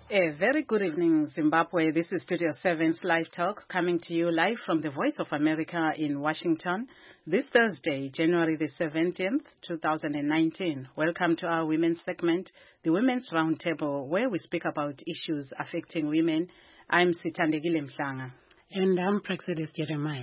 A very good evening, Zimbabwe. This is Studio 7's Live Talk, coming to you live from the Voice of America in Washington. This Thursday, January the 17th, 2019. Welcome to our women's segment, the Women's Roundtable, where we speak about issues affecting women. I'm Sithandegile Mhlanga. And I'm Praxedis Jeremiah.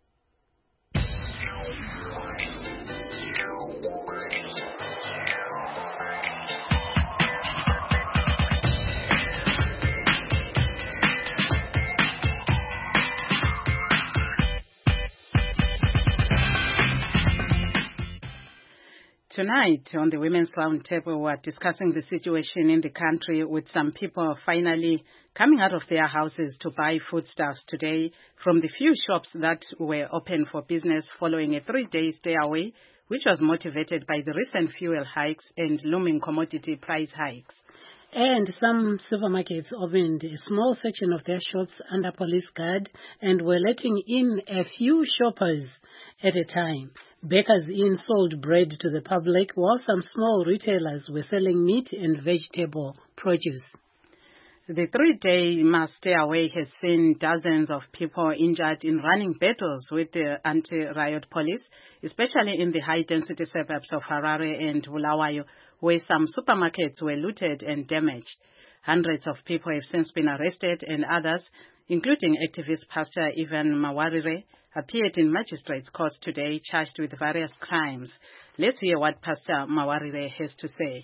Tonight on the Women's Roundtable, we're discussing the situation in the country with some people finally coming out of their houses to buy foodstuffs today from the few shops that were open for business following a 3-day stay away, which was motivated by the recent fuel hikes and looming commodity price hikes. And some supermarkets opened a small section of their shops under police guard and were letting in a few shoppers at a time. Bakers Inn sold bread to the public, while some small retailers were selling meat and vegetable produce. The 3-day mass stay away has seen dozens of people injured in running battles with the anti-riot police, especially in the high-density suburbs of Harare and Bulawayo, where some supermarkets were looted and damaged. Hundreds of people have since been arrested, and others, including activist Pastor Ivan Mawarire, appeared in magistrates' court today charged with various crimes. Let's hear what Pastor Mawarire has to say.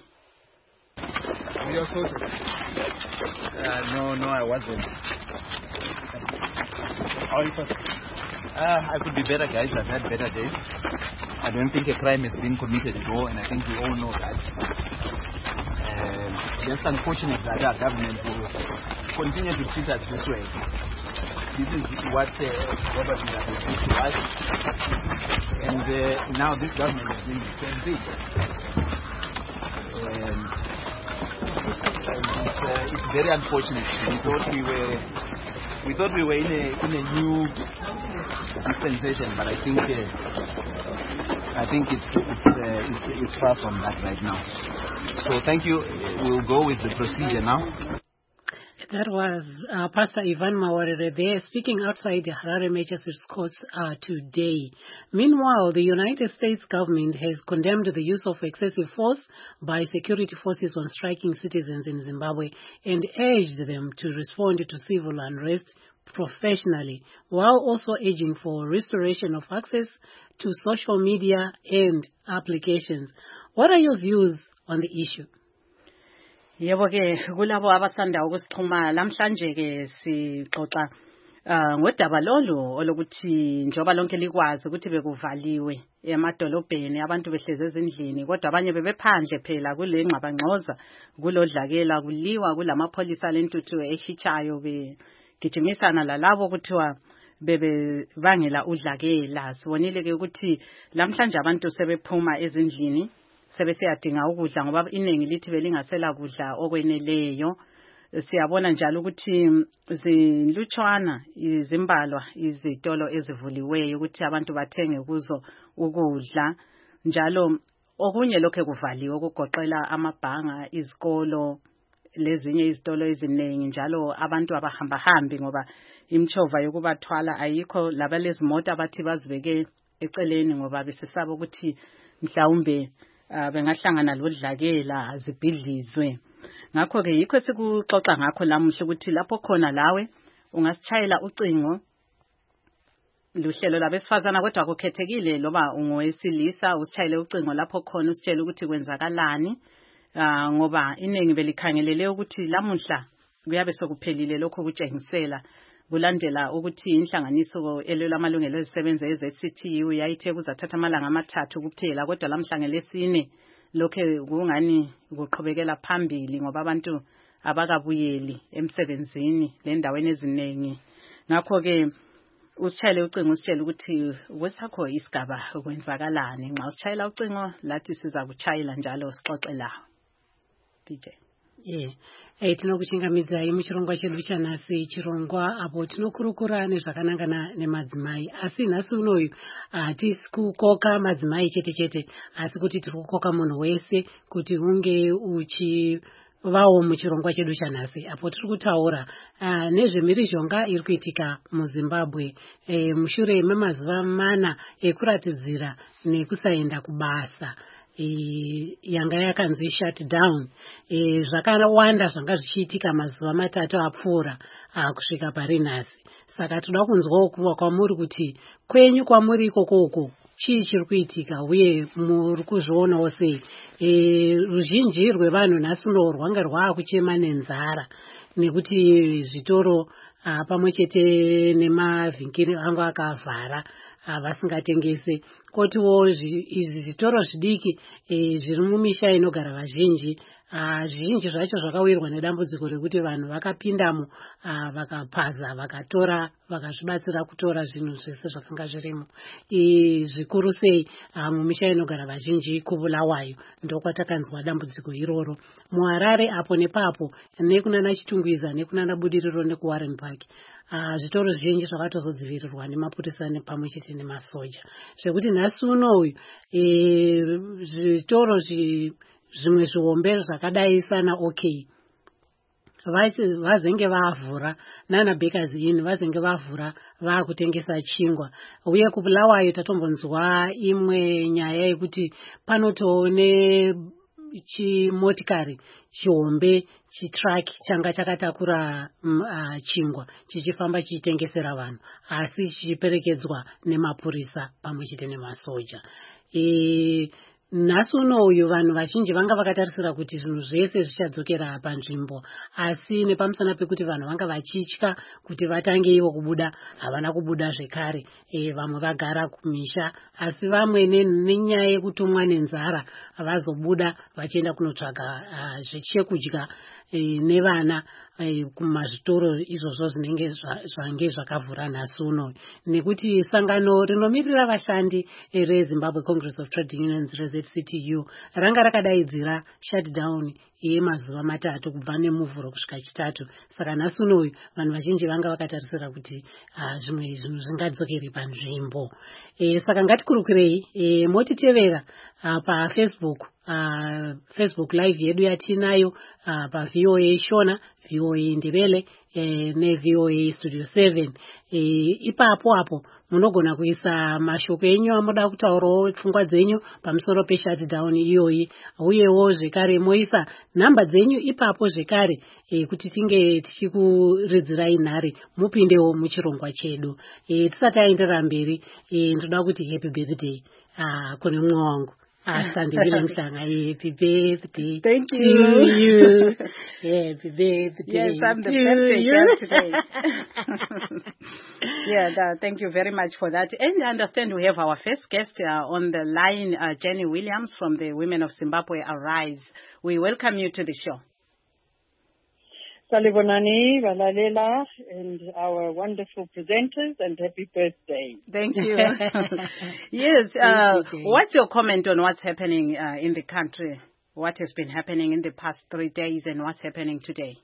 No, I wasn't. How are you, Pastor? I could be better, guys. I've had better days. I don't think a crime has been committed at all, and I think we all know that. Just unfortunate that our government will continue to treat us this way. This is what Robert Mugabe did to us, and now this government is doing the same thing. It's very unfortunate. We thought we were in a new dispensation, but I think it's far from that right now. So thank you. We'll go with the procedure now. That was Pastor Ivan Mawarire there speaking outside the Harare Magistrates Courts today. Meanwhile, the United States government has condemned the use of excessive force by security forces on striking citizens in Zimbabwe and urged them to respond to civil unrest professionally, while also urging for restoration of access to social media and applications. What are your views on the issue? Yebo ke kulabo abasanda ukusixhuma lamhlanje ke sixoxa ngodaba lolu olokuthi njoba lonke likwazi ukuthi bekuvaliwe emadolobheni abantu behleze ezindlini kodwa abanye bebephandle phela kule ngxabangxoza kulodlakela kuliwa kulamapholisa lentuthu ehitshayo begijimisana lalabo kuthiwa bebebangela udlakela. Sibonile ke ukuthi lamhlanje abantu sebephuma ezindlini sebesiyadinga ukudla ngoba iningi lithi belingasela kudla okweneleyo. Siyabona njalo ukuthi zinlutshwana izimbalwa izitolo ezivuliweyo ukuthi abantu bathenge kuzo ukudla, njalo okunye lokho kuvaliwe ukugoqela amabhanga, izikolo lezinye izitolo eziningi, njalo abantu abahamba hambi ngoba imchova yokubathwala ayikho, labalezimota abathi bazibeke eceleni ngoba besisaba ukuthi mhlawumbe bengahlangana lodlakela zibhidlizwe. Ngakho ke yikho sikuxoxa ngakho lamuhla ukuthi lapho khona lawe ungasitshayela ucingo luhlelo labesifazana kodwa akukhethekile loba ungowesilisa, usitshayele ucingo lapho khona usitshela ukuthi kwenzakalani, ngoba iningi belikhangelele ukuthi lamuhla kuyabe sokuphelile lokho kutshengisela kulandela ukuthi inhlanganiso elwela amalungelo ezisebenza eZCTU yayithe kuzathatha amalanga amathathu kuphela, kodwa lamhlanje lesine lokho kungani kuqhubekela phambili ngoba abantu abakabuyeli emsebenzini lendaweni eziningi. Ngakho ke usitshayele ucingo usitshela ukuthi wesakho isigaba kwenzakalani. Nxa usitshayela ucingo lathi siza kuchayela njalo sixoxe lawo. PJ. Yeah. Tinokuchingamidza muchirongwa chedu chanhasi, chirongwa apo tinokurukura nezvakanangana nemadzimai. Asi nhasi unoyu hatisi kukoka madzimai chete chete, asi kuti tiri kukoka munhu wese kuti unge vawo muchirongwa chedu chanhasi apo tiri kutaura nezvemhirizhonga iri kuitika muZimbabwe mushure memazuva 4 ekuratidzira nekusaenda kubasa yanga yakanzi shut down. Zvakawanda zvanga zvichiitika mazuva 3 apfuura kusvika pari nhasi. Saka toda kunzwawo kuva kwamuri kuti kwenyu kwamuri ikoko chii chiri kuitika uye muri kuzvionawo sei. Ruzhinji rwevanhu nhasi uno rwanga rwaakuchema nenzara nekuti zvitoro pamwe chete nemavhingiri anga akavhara vasingatengese. Kotiwo izvi zvitoro zvidiki zviri mumisha inogara vazhinji, zvizhinji zvacho zvakawirwa nedambudziko rekuti vanhu vakapindamo vakapaza vakatora vakazvibatsira kutora zvinhu zvese zvakanga zvirimo. Zvikuru sei mumisha inogara vazhinji kuBulawayo ndokwatakanzwa dambudziko iroro. muHarare apo nepapo nekunana Chitungwiza nekunana Budiriro nekuWarren Park zvitoro zvizhinji zvakatozodzivirirwa nemapurisa pamwe chete nemasoja, zvekuti nhasi uno uyu zvitoro zvimwe zvihombe zvakadai sana OK vazenge vavhura nana Bakers Inn vazenge vavhura vaakutengesa chingwa. Uye kuBulawayo tatombonzwa imwe nyaya yekuti panotoone chimotikari chihombe chitraki changa chakatakura chingwa chichifamba chichitengesera vanhu asi chichiperekedzwa nemapurisa pamwe chete nemasoja. Nhasi uno uyu vanhu vazhinji vanga vakatarisira kuti zvinhu zvese zvichadzokera panzvimbo, asi nepamusana pekuti vanhu vanga vachitya kuti vatange ivo kubuda havana kubuda zvekare. Vamwe vagara kumisha asi vamwe nenyaya yekutumwa nenzara vazobuda vachienda kunotsvaga zvechekudya nevana kumazvitoro izvozvo zvinenge zvakavhura nhasi uno. Nekuti sangano rinomirira vashandi reZimbabwe Congress of Trade Unions reZCTU ranga rakadaidzira shutdown yemazuva 3 kubva neMuvhuro kusvika Chitatu. Saka nhasi uno uyu vanhu vazhinji vanga vakatarisira kuti zvimwe zvinhu zvingadzokere panzvimbo. Saka ngatikurukirei motitevera paFacebook, Facebook live yedu yatinayo paVOA Shona, VOA Ndebele neVOA Studio 7. Ipapo apo munogona kuisa mashoko enyu amoda kutaurawo pfungwa dzenyu pamusoro peshutdown iyoyi, uyewo zvekare moisa nhamba dzenyu ipapo zvekare kuti tinge tichikuridzirai nhare mupindewo muchirongwa chedu. Tisati aenderera mberi ndoda kuti happy birthday kune mumwe wangu Sandile Mhlanga. Happy birthday. Thank to you. Happy birthday. Yes, I'm the birthday girl today. Thank you very much for that. And I understand we have our first guest on the line, Jenny Williams from the Women of Zimbabwe Arise. We welcome you to the show. Salibonani, Valalela, and our wonderful presenters, and happy birthday. Thank you. Yes, what's your comment on what's happening in the country? What has been happening in the past 3 days and what's happening today?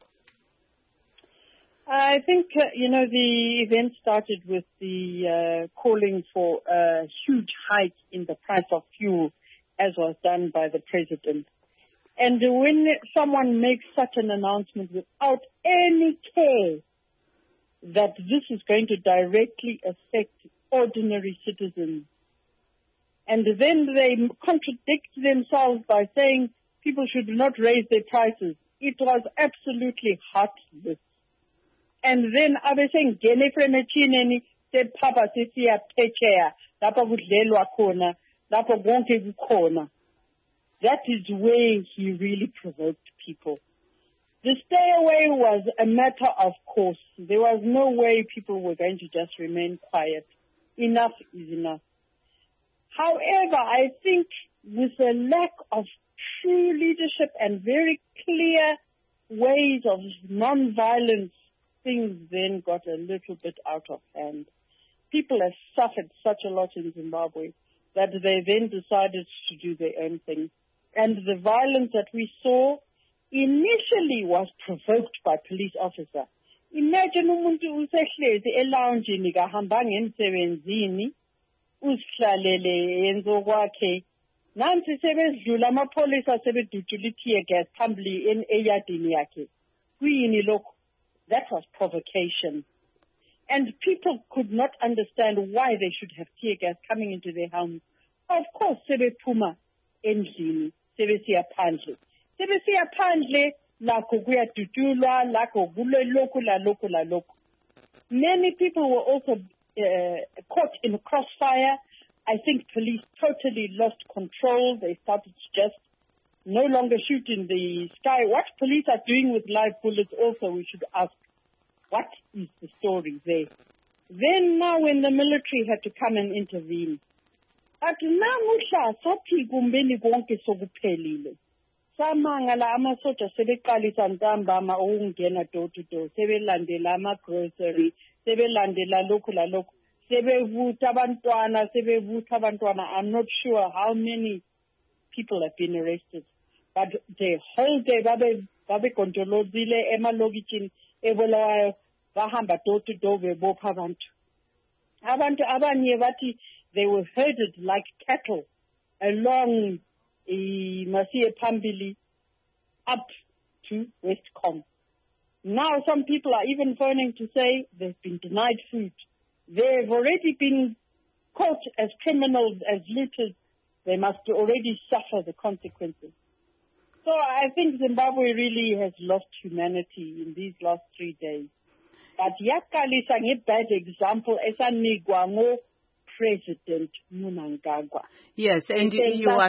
I think, the event started with the calling for a huge hike in the price of fuel, as was done by the president. And when someone makes such an announcement without any care that this is going to directly affect ordinary citizens, and then they contradict themselves by saying people should not raise their prices, it was absolutely heartless. And then I was saying, Gene Fremechineni said, Papa, Sisia Pechea, Lapa Budlelwa Kona, Lapa Bonke Kona. That is where he really provoked people. The stay away was a matter of course. There was no way people were going to just remain quiet. Enough is enough. However, I think with a lack of true leadership and very clear ways of non-violence, things then got a little bit out of hand. People have suffered such a lot in Zimbabwe that they then decided to do their own thing. And the violence that we saw initially was provoked by police officer. Imagine umuntu usehlezi eloungeini kahamba ngemsebenzini uzihlalele yenzo kwakhe nansi sebedlula amapolisa sebedutshula i-tear gas phambili eyadini yakhe. Kuyini lokho? That was provocation. And people could not understand why they should have tear gas coming into their homes. Of course, sebephuma endlini, sebesiya phandle. Sebesiya phandle, lakho kuyadutshulwa, lakho kulelokhu lalokhu lalokhu. Many people were also caught in a crossfire. I think police totally lost control. They started to just no longer shoot in the sky. What police are doing with live bullets also, we should ask. What is the story there? Then now when the military had to come and intervene, but namuhla sathi kumbeni konke sokuphelile. Samangala amasoja sebeqalisa ntambama ukungena door to door, sebelandela ama-grocery, sebelandela lokhu lalokhu, sebevutha abantwana. I'm not sure how many people have been arrested, but the whole day babe kontrolozile emalokitshini ebolawayo bahamba door to door bebopha abantu abanye bathi they were herded like cattle along Masiye Phambili up to Westcom. Now some people are even phoning to say they've been denied food. They've already been caught as criminals, as looters. They must already suffer the consequences. So I think Zimbabwe really has lost humanity in these last 3 days. But yakalisa nge-bad example esanikwa ngo-President Mnangagwa. Yes, and you are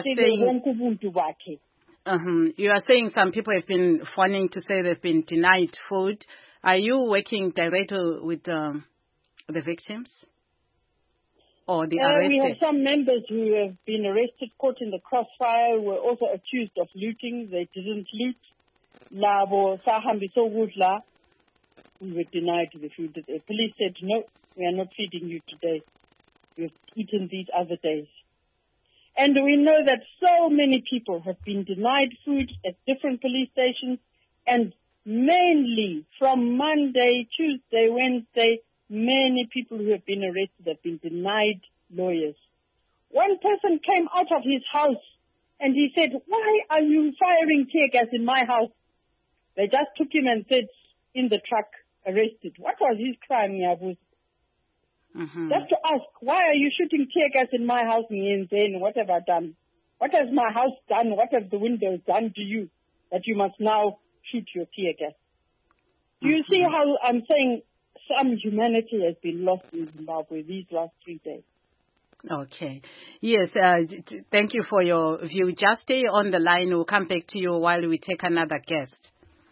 saying some people have been phoning to say they've been denied food. Are you working directly with the victims or the arrested? We have some members who have been arrested, caught in the crossfire, were also accused of looting. They didn't loot. Labo sahambiso gudla. We were denied the food. The police said, no, we are not feeding you today. You've eaten these other days. And we know that so many people have been denied food at different police stations, and mainly from Monday, Tuesday, Wednesday, many people who have been arrested have been denied lawyers. One person came out of his house and he said, why are you firing tear gas in my house? They just took him and said, in the truck, arrested. What was his crime, Yabuz? Just to ask, why are you shooting tear gas in my house? What have I done? What has my house done? What have the windows done to you that you must now shoot your tear gas? Do you see how I'm saying some humanity has been lost in Zimbabwe these last 3 days? Okay. Yes, thank you for your view. Just stay on the line. We'll come back to you while we take another guest.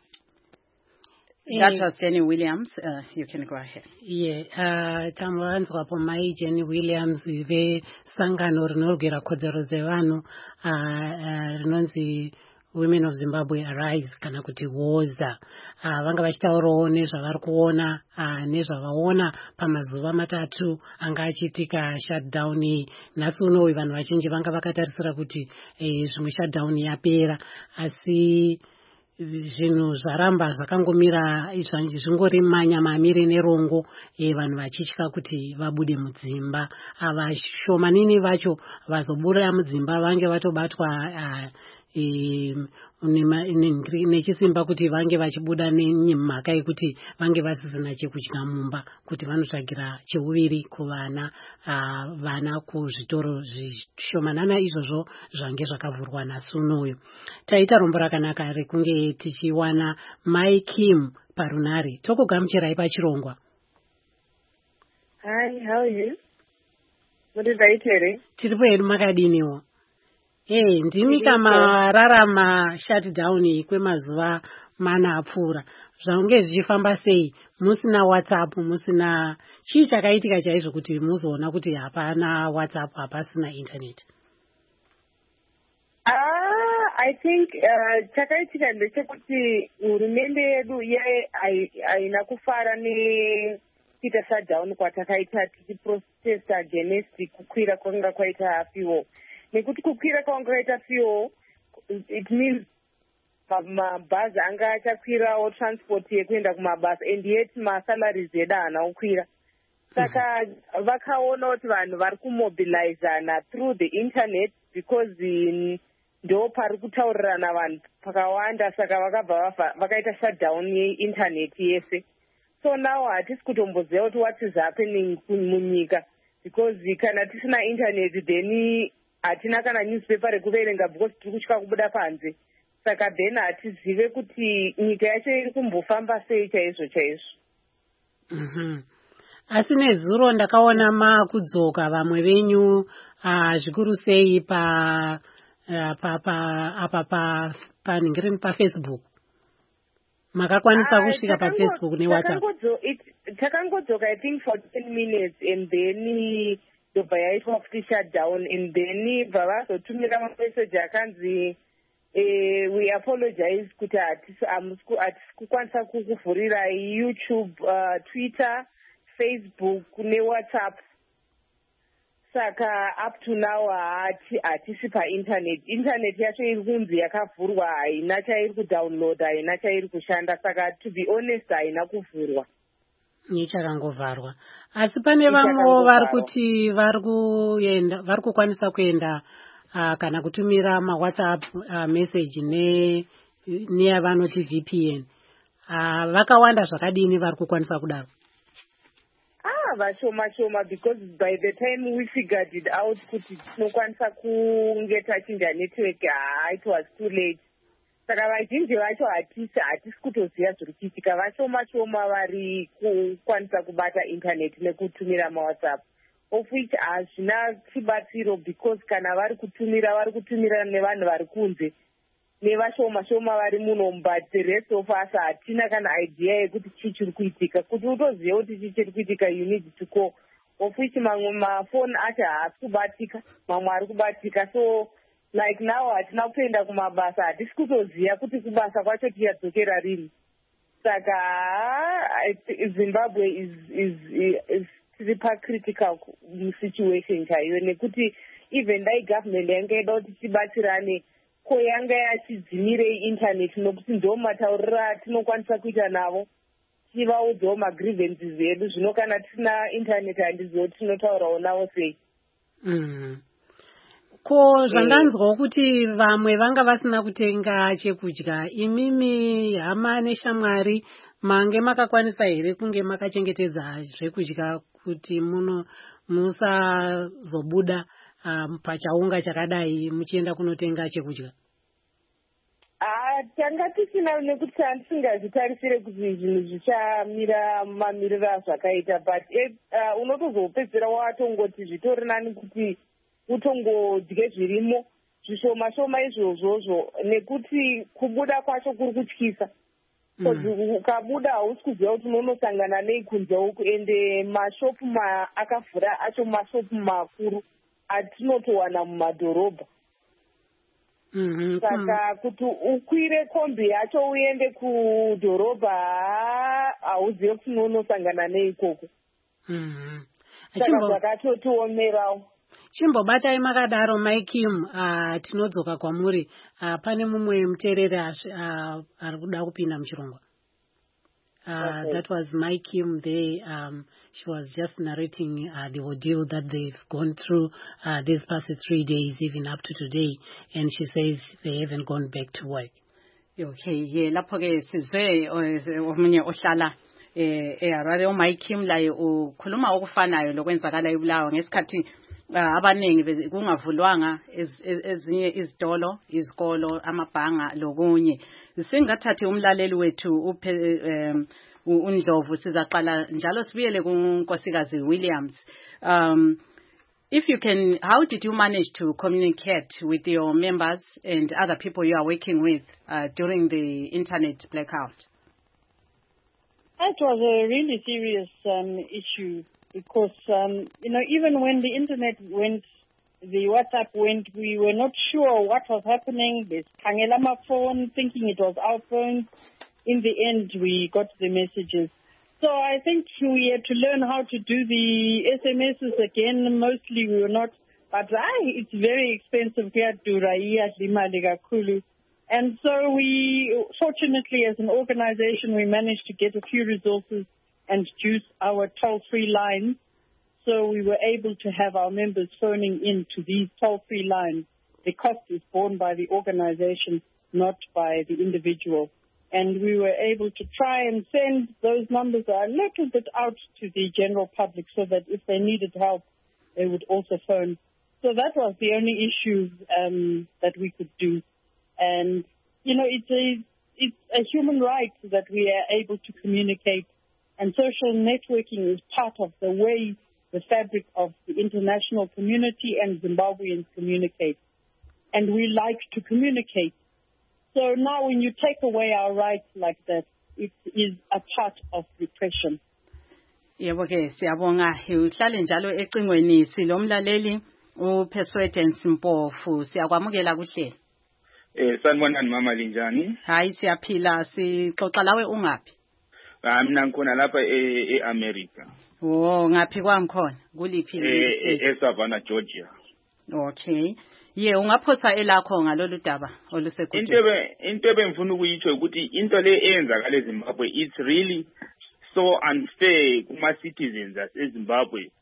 That was Jenny Williams. You can go ahead. Yeah, tamuranzwa po mai Jenny Williams ve sangano rinorwira kodzero dzevanhu rinonzi Women of Zimbabwe Arise kana kuti woza. Vanga vachitaurawo nezvavari kuona nezvavaona pamazuva matatu anga achiitika shutdown. Nhasi unowu vanhu vazhinji vanga vakatarisira kuti zvimwe shutdown yapera, asi zvinhu zvaramba zvakangomira zvingori manyamamiri nerongo, vanhu vachitya kuti vabude mudzimba. Vashomanini vacho vazobuda mudzimba vange vatobatwa nechisimba kuti vange vachibuda nemhaka yekuti vange vasisina chekudya mumba, kuti vanotsvagira cheuviri kuvana kuzvitoro zvishomanana izvozvo zvange zvakavhurwa nhasi unoyu. Taita rombo rakanaka rekunge tichiwana Mai Kim parunare. Tokugamuchirai pachirongwa. Hi, how are you? Murivaiteri? Tiripo hedu makadiniwo? Ndimi kama rarama shutdown kwemazuva mana apfuura. Zvange zvichifamba sei? Musina WhatsApp, musina chii chakaitika chaizvo kuti muzoona kuti hapana WhatsApp, hapasina internet? I think chakaitika ndechekuti hurumende yedu haina kufara nekuita shutdown kwatakaita tichiprotesta against kukwira kwanga kwaita fuel. Nekuti kukwira kwanga kwaita fuel, it means mabhazi anga achakwirawo transport yekuenda kumabasa, and yet masalaries edu haana kukwira. Saka vakaona kuti vanhu vari kumobilizana through the internet because ndo pari kutaurirana vanhu pakawanda, saka vakabva vakaita shutdown yeinternet yese. So now hatisi kutomboziva kuti what is happening munyika, because kana tisina internet then hatina kana newspaper rekuverenga because tiri kutya kubuda panze. Saka then hatizive kuti nyika yacho iri kumbofamba sei chaizvo chaizvo. Asi nezuro ndakaona makudzoka vamwe venyu zvikuru sei paFacebook. Makakwanisa kusvika paFacebook neWhatsApp. Takangodzoka I think for 10 minutes and then ndobva yaitwa kuti shutdown, and then vavazotumira mamessage akanzi we apologize kuti hatisi kukwanisa kukuvhurira YouTube, Twitter, Facebook neWhatsApp. Saka up to now hatisi painternet. Internet yacho iri kunzi yakavhurwa, haina chairi kudownloada, haina chairi kushanda. Saka to be honest haina kuvhurwa. Ichakangovharwa. Asi pane vamwe vari kuti vari kukwanisa kuenda kana kutumira maWhatsApp message neyavanoti VPN. Vakawanda zvakadini vari kukwanisa kudaro? Vashoma, because by the time we figured it out kuti tinokwanisa kunge tachinja network, it was too late. Saka vazhinji vacho hatisi kutoziva zviri kuitika. Vashoma vari kukwanisa kubata internet nekutumira maWhatsApp, of which hazvina chibatsiro, because kana vari kutumira nevanhu vari kunze nevashoma vari muno, but the rest of us hatina kana idea yekuti chii chiri kuitika. Kuti utoziva kuti chii chiri kuitika you need to call, of which mamwe mafoni acho haasi kubatika, mamwe ari kubatika. So like now hatina kuenda kumabasa, hatisi kutoziva kuti kubasa kwacho tichadzokera rini. Saka Zimbabwe is tiri pacritical situation chaiyo, nekuti even dai government yanga ida kuti tibatsirane ko yanga yachidzimire internet, nokuti ndo matauriro atinokwanisa kuita navo, tivaudzawo magrievances edu. Zvino kana tisina internet handizivo tinotaurawo navo sei. Ko zvandanzwawo kuti vamwe vanga vasina kutenga chekudya, imimi hama neshamwari mange makakwanisa here kunge makachengetedza zvekudya kuti musazobuda pachaunga chakadai muchienda kunotenga chekudya? Tanga tisina, nekuti handisingazvitarisire kuti zvinhu zvichamira mamiriro azvakaita, but unotozopedzera watongoti zvitori nani kuti utongodye zvirimo zvishoma izvozvozvo, nekuti kubuda kwacho kuri kutyisa. Ukabuda hausi kuziva kuti unonosangana nei kunze uku, ende mashopu akavhura acho mashopu makuru atinotowana mumadhorobha. Saka kuti ukwire kombi yacho uende kudhorobha hauzive kuti unonosangana nei ikoko. Saka zvakatotiomerawo. Chimbobatai makadaro Maikim, tinodzoka kwamuri. Pane mumwe muteereri ari kuda kupinda muchirongwa. That was Maikim there. She was just narrating the ordeal that they've gone through these past 3 days, even up to today, and she says they haven't gone back to work. Okay, lapho ke sizwe omunye ohlala eHarare uMaikim laye ukhuluma okufanayo lokwenzakala eBulawayo ngesikhathi abaningi kungavulwanga ezinye izitolo, izikolo, amabhanga lokunye. Singathathi umlaleli wethu uNdlovu sizaqala njalo sibuyele kuNkosikazi Williams. If you can, how did you manage to communicate with your members and other people you are working with during the internet blackout? It was a really serious issue because, even when the internet went, the WhatsApp went, we were not sure what was happening. There's Kangelama phone, thinking it was our phone. In the end, we got the messages. So I think we had to learn how to do the SMSs again. Mostly we were not, but it's very expensive here to Raia Lima Legakulu. And so we, fortunately as an organization, we managed to get a few resources and juice our toll-free lines. So we were able to have our members phoning in to these toll-free lines the cost is borne by the organization, not by the individual. And we were able to try and send those numbers a little bit out to the general public so that if they needed help, they would also phone. So that was the only issue that we could do. And, you know, it's a human right that we are able to communicate. And social networking is part of the way the fabric of the international community and Zimbabweans communicate. And we like to communicate. So now when you take away our rights like that, it is a part of repression. Yebo ke siyabonga uhlale njalo ecingweni silomlaleli uPersuadence Mpofu siyakwamukela kuhle. Sanibonani mama linjani? Hayi siyaphila sixoxa lawe ungapi? Mina ngikhona lapha eAmerica. Oh ngaphi kwangikhona kuliphi eSavannah Georgia. Okay. Ye ungaphosa elakho ngalolu daba olusekudeni. Into ebengifuna ukuyitsho ukuthi into le eyenzakala eZimbabwe it's really so unfair kuma citizens aseZimbabwe.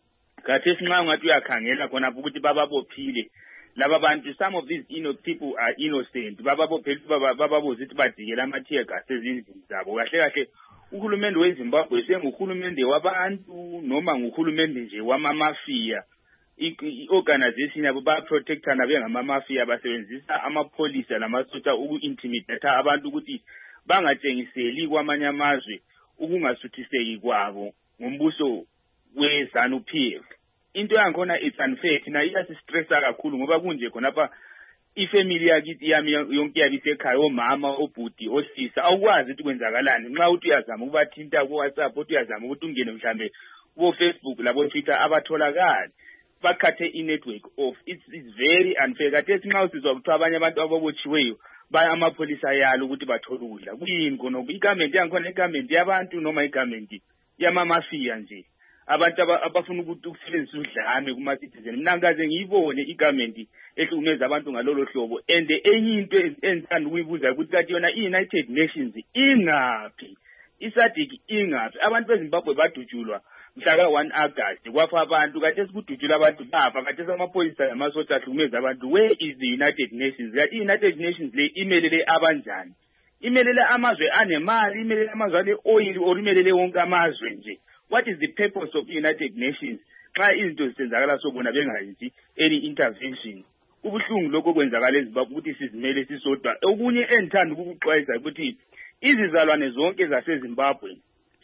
Kathi sinxa ngathi uyakhangela khona ukuthi bababophile laba bantu, some of these people are innocent, bababophile bababoza ukuthi badikela amathiya gas ezindlini zabo. Kahle kahle uhulumende weZimbabwe senguhulumende wabantu noma nguhulumende nje wamamafia. I-organization yabo ba-protectana bengamamafia basebenzisa amapolisa lamasotsha uku-intimidate abantu ukuthi bangatshengiseli kwamanye amazwe ukungasuthiseki kwabo ngombuso we-ZANU-PF. Into yankhona it's unfair, thina iyasistressa kakhulu ngoba kunje khonapha ifamily yakithi yami yonke yabisekhaya, omama, obhuti, osisa, awukwazi ukuthi kwenzakalani nxa uthi uyazama ukubathinta ku-WhatsApp, uthi uyazama ukuthi ungene mhlambe ku-Facebook labo-Twitter abatholakali. Bakhathe i-network off. It's very unfair. Kathi nxa usizwa kuthiwa abanye abantu ababotshiweyo baya amapolisa yalo ukuthi bathole ukudla. Kuyini khona? Igamenti yankhona igamenti yabantu noma igamenti yamamafia nje. Abantu abafuna ukuthi ukusebenzisa udlame kuma-citizen. Mina ngaze ngiyibone igamenti ehlukumeza abantu ngalolo hlobo. And enye into engithanda ukuyibuza ukuthi kathi yona i-United Nations ingaphi? I-SADC ingaphi? Abantu beZimbabwe badutshulwa mhla ka-1 August kwafa abantu, kathi esikudutshula abantu bafa, kathi amapolisa namasotsha ahlukumeza abantu. Where is the United Nations? Kathi i-United Nations le imelele abanjani? Imelele amazwe anemali, imelele amazwe ane-oil, or imelele wonke amazwe nje? What is the purpose of the United Nations? Xa izinto zisenzakala sobona bengayenzi any intervention. Ubuhlungu lokho kwenzakala eZimbabwe ukuthi sizimele sisodwa. Okunye engithanda ukukuxwayisa ukuthi izizalwane zonke zaseZimbabwe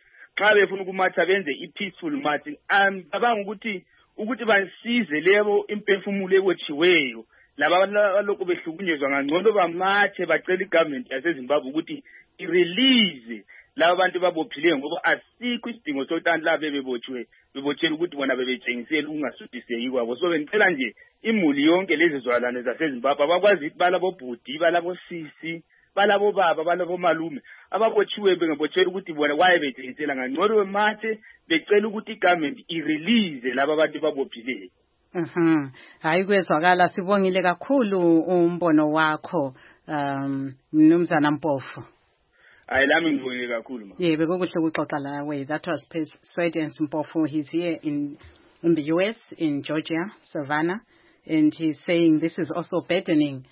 xa befuna ukumatha benze i-peaceful marching, cabanga ukuthi basize lebo imphefumulo ebotshiweyo laba lokho behlukunyezwa ngangcono bamathe bacela igovernment yaseZimbabwe ukuthi i-release laba bantu babophileyo ngoba asikho isidingo sokuthi laba bebotshela ukuthi bona bebetshengisela ukungasuthiseki kwabo. So bengicela nje imuli yonke lezi zwalane zaseZimbabwe abakwazi ukuthi balabobhudi, balabosisi, balabo baba, balabo malume ababotshiwe bengabotshela ukuthi bona waye betshengisela ngangcono bemathe becela ukuthi igovernment i-release laba bantu babophileyo. Hayi kwezwakala, sibongile kakhulu umbono wakho Mnumzana Mpofu. Lami ngibongile kakhulu ma. Yeah, bekukuhle ukuxoxa lawe. That was Persuadence Mpofu. He's here in the US, in Georgia, Savannah, and he's saying this is also burdening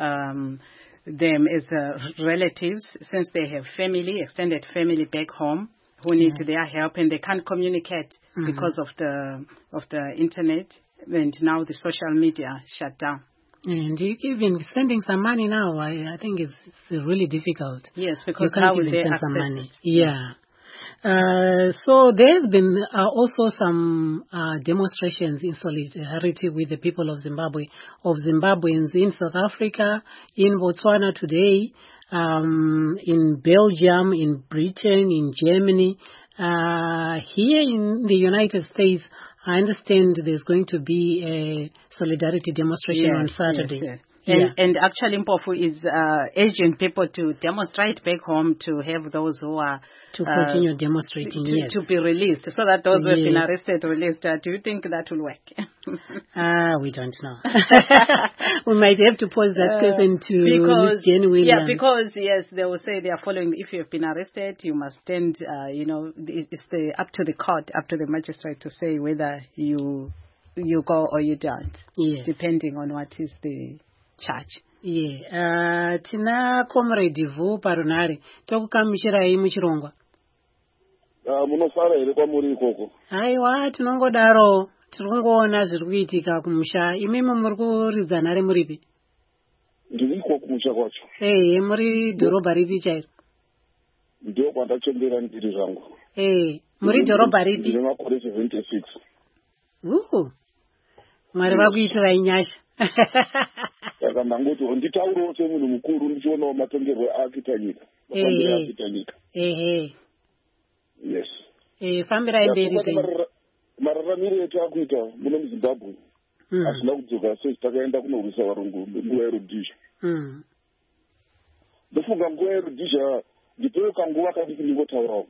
them as relatives, since they have family, extended family back home who need their help, and they can't communicate because of the internet, and now the social media shut down. And even sending some money now, I think it's really difficult. Yes, because how will they access some money? Yeah. So there's been also some demonstrations in solidarity with the people of Zimbabwe, of Zimbabweans in South Africa, in Botswana today, in Belgium, in Britain, in Germany. Here in the United States, I understand there's going to be a solidarity demonstration on Saturday. Yes. And actually Mpofu is urging people to demonstrate back home, to have those who are to continue demonstrating to be released, so that those who have been arrested released. Do you think that will work? We don't know. We might have to pose that question to Ms. Jenny Williams. Yeah, because yes, they will say they are following. If you have been arrested, you must stand. It's up to the court, up to the magistrate to say whether you you go or you don't. Yes. Depending on what is the charge. Yeah. Tina Comrade Vu Parunari. Tokukamishira muchirongwa. Munofara here kwamuri ikoko. Aiwa, tinongodaro. Tirongoona zviri kuitika kumusha. Imimi muri kuridza nhare muripi? Ndiri iko kumusha kwacho. Muri dhorobha ripi chairo? Ndio kwandachembera ndiri zvangu. Muri dhorobha ripi? Ndine makore 76. Mwari vakuitirai nyasha. Saka ndangoti nditaurawo semunhu mukuru ndichionawo matongerwo aakita nyika. Mafambiro aakita nyika. Yes. Fambirai mberi zvenyu. Mararamiro etu akuita muno muZimbabwe asina kudzoka sei takaenda kunorwisa varungu nguva yeRhodesiya. Ndofunga nguva yeRhodesiya ndipewo kanguva kadiki ndingotaurawo.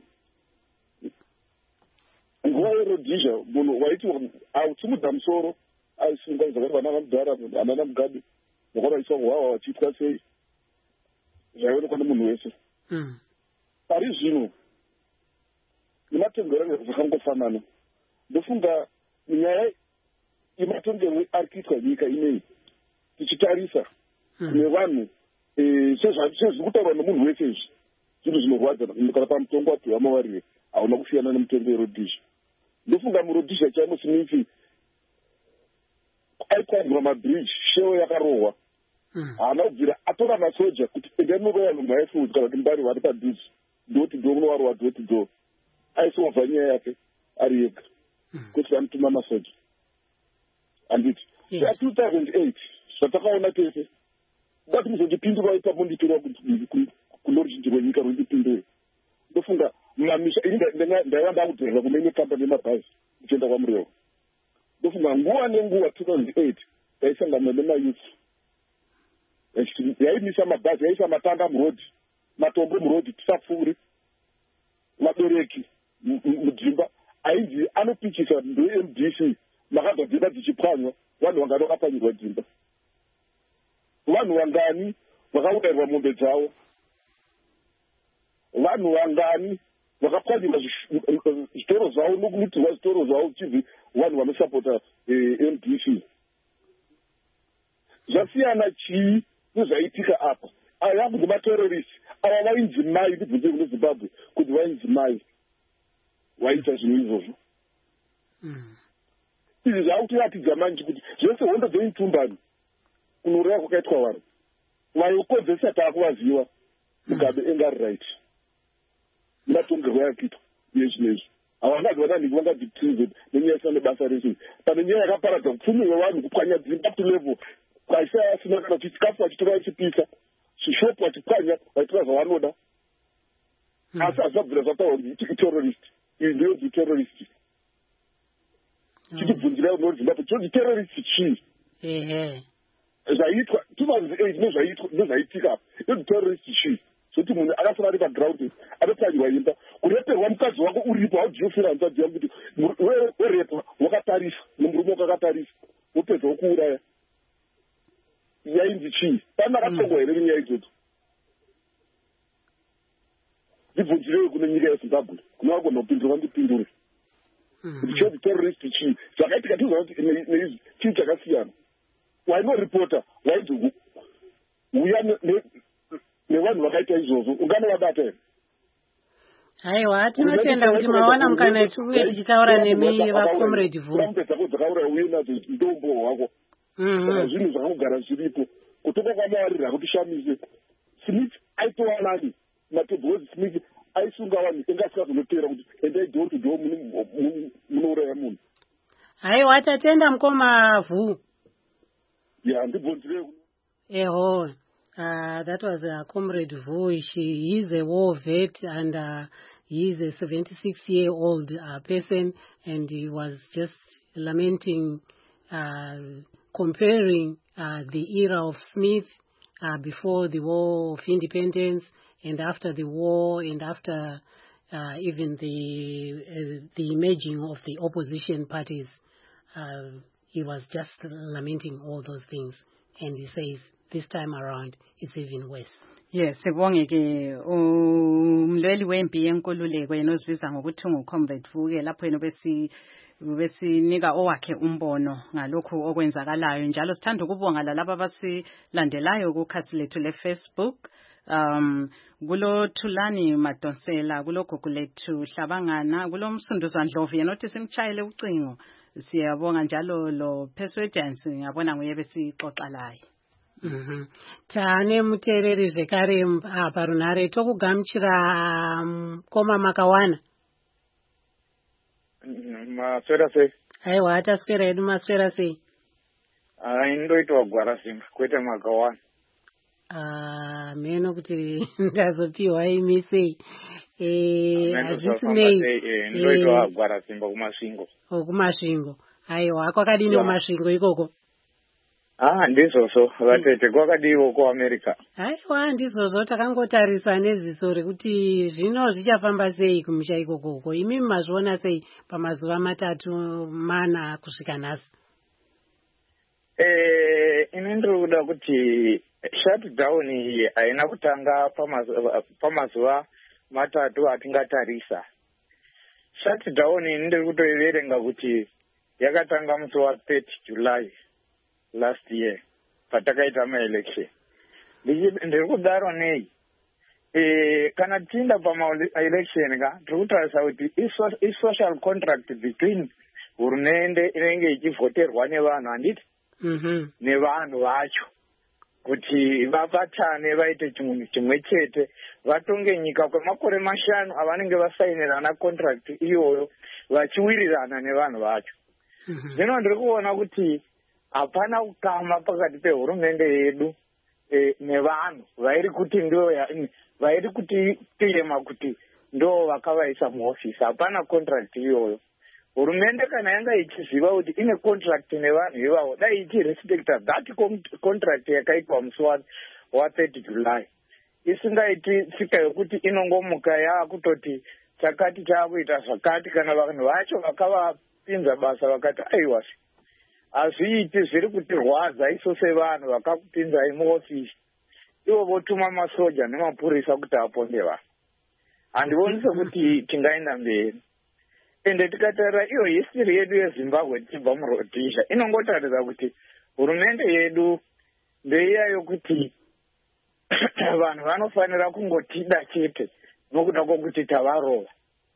Nguva yeRhodesiya munhu waiti auchimudza musoro aisunga zvakati vana vanodhara hanana mugabe vakavaiswa kuhwahwa vachiitwa sei zvaionekwa nemunhu wese. Pari zvino nematongerero zvakangofanana. Ndofunga nyaya yematongerwo ari kuitwa nyika ineyi tichitarisa kune vanhu sezviri kutaurwa nomunhu wese izvi zvinhu zvinorwadza kana pamutongo wapiwa mawarire hauna kusiyana nemutongo yeRhodesiya. Ndofunga muRhodesiya chaimo Smith aikwandwa mabridge shewo yakarohwa haana kubvira atora masoja kuti endai muroya nhumba yefuudzi kana kuti mbari vari padhuze ndoti ndo munowarowa doti do aisovha nyaya yake ari yega kuti anotuma masoja anditi sa2008 zvatakaona tese bati muzondipindura ipapo nditorwa kuno ruchinjirwa nyika rundipindure. Ndofunga mamisha ndaiva ndakudhenga kumene kamba nemabhazi ndichienda kwamurewo. Ndofunga nguva nenguva 2008 taisangana nemayuth yaimisa mabhazi yaisa matanda murodhi matombo murodhi tisapfuuri vabereki mudzimba ainzi anopichisa ndoMDC makabva dzimba dzichipwanywa vanhu vangani vakapwanyirwa dzimba vanhu vangani vakaurayirwa mombe dzavo vanhu vangani vakapwanyirwa zvitoro zvavo nokumitirwa zvitoro zvavo uchibvi vanhu vanosapota MDC. Zvasiyana chii nezvaitika apa aya kuti materrorist ava vainzi mai ndibvunze kuno Zimbabwe kuti vainzi mai waita zvinhu izvozvo. Izvi zvaakutoratidza manje kuti zvese hondo dzeitumbani kunouraya kwakaitwa vanhu vayokodzesa taakuvaziva mugabe engari right matongerwo yakuitwa nezvinezvi havangadi vananhiki vangadziptize nenyaya nebasa rese pane nyaya yakaparadza upfumi hwevanhu kupwanya dzimba to level kwaisa asina kana kuti chikafu vachitora vachipisa zvishopu vachipwanya vachitora zvavanoda asi hazvabvira zvataura kuti iterrorist iyi ndiyonzi terrorist chitibvunzira unoti Zimbabwe chonzi terrorist chii zvaitwa 2008 nezvaitika apa yonzi terrorist chii zvokuti munhu akasara ari paground anopwanyirwa imba kureperwa mukadzi wako uripo haujofira hanzvadzi yangu kuti werepa wakatarisa nemurume wakakatarisa wopedza wokuuraya yainzi chii pana akatongwa here nenyaya idzodzo ndibvunzireyo kune nyika yeZimbabwe kune vagona kupindura ndipindure kuti chonzi terrorist chii zvakaitika tizoa kuti neizvi chii chakasiyana wainoripota wainzi uya nevanhu vakaita izvozvo unganovabata here. Haiwa, tinotenda kuti mawana mukana tiuye tichitaura nemi vaComrade Vu. Rambe dzako dzakauraya uye nadzo mutombo wako. Zvinhu zvakagara zviripo kutoka kwamawarira akutishamise. Smith aitowanani matebhozi Smith aisunga vanhu engasikazonotera kuti endai door to door munouraya munhu. Haiwa, tatenda mukoma Vu. Ya ndibvunzireyo. Eho. That was Comrade Vu. He is a war vet and he is a 76-year-old person, and he was just lamenting, comparing the era of Smith before the War of Independence and after the war and after even the emerging of the opposition parties. He was just lamenting all those things, and he says, this time around, it's even worse. Yes, sibonge ke umlweli wempi yenkululeko yena ozibiza ngokuthi nguComrade Vu ke lapho yena besinika owakhe umbono ngalokhu okwenzakalayo. Njalo sithanda ukubonga lalabo abasilandelayo kukhasi lethu leFacebook. Kulo Thulani Madonsela, kulo Gugulethu Hlabangana, kulo Msunduzwa Ndlovu yena othi simchayele ucingo. Siyabonga njalo lo Persuadance ngiyabona nguye besixoxa laye. Tane mutereri zvekare parunhare tokugamuchira Mukoma Makawana. Maswera sei? Aiwa taswera hedu maswera sei? Indoitwa Gwarasimba kwete Makawana. Meno kuti ndazopiwa imi sei. Hazvisinei. Indoitwa Gwarasimba kumasvingo. Kumasvingo. Aiwa kwakadini kumasvingo ikoko? Ndizvozvo vatete kwakadiwo kuAmerica. Aiwa ndizvozvo takangotarisa neziso rekuti zvino zvichafamba sei kumusha ikoko. Imi mazviona sei pamazuva 3-4 kusvika nhasi? Ini ndiri kuda kuti shutdown iyi haina kutanga pamazuva 3 atingatarisa. Shutdown iyi ndiri kutoiverenga kuti yakatanga musi wa 30 July last year patakaita maelection. Ndiri kudaro nei? Kana tiinda pamaelection tiri kutarisa kuti i-social contract between hurumende inenge ichivhoterwa nevanhu handiti? Nevanhu vacho kuti vabatane vaite chinhu chimwe chete vatonge nyika kwemakore 5 avanenge vasainirana contract iyoyo vachiwirirana nevanhu vacho. Zvino ndiri kuona kuti hapana ukama pakati pehurumende yedu nevanhu vairi kuti tirema kuti ndo vakavaisa muofisi. Hapana contract iyoyo. Hurumende kana yanga ichiziva kuti ine contract nevanhu ivavo dai ichirespecta that contract yakaitwa musi wa 30 July. Isingaiti tsika yokuti inongomuka yaakutoti chakati chaakuita zvakati kana vanhu vacho vakavapinza basa vakati aiwasi hazviiti zviri kutirwadza isu sevanhu vakakupinzai muofisi. Ivo votuma masoja nemapurisa kuti aponde vanhu. Handioni sekuti tingaenda mberi. Ende tikatarira iyo history yedu yeZimbabwe tichibva muRhodesia inongotaridza kuti hurumende yedu ndeiya yokuti vanhu vanofanira kungotida chete nokuda kwokuti tavarova.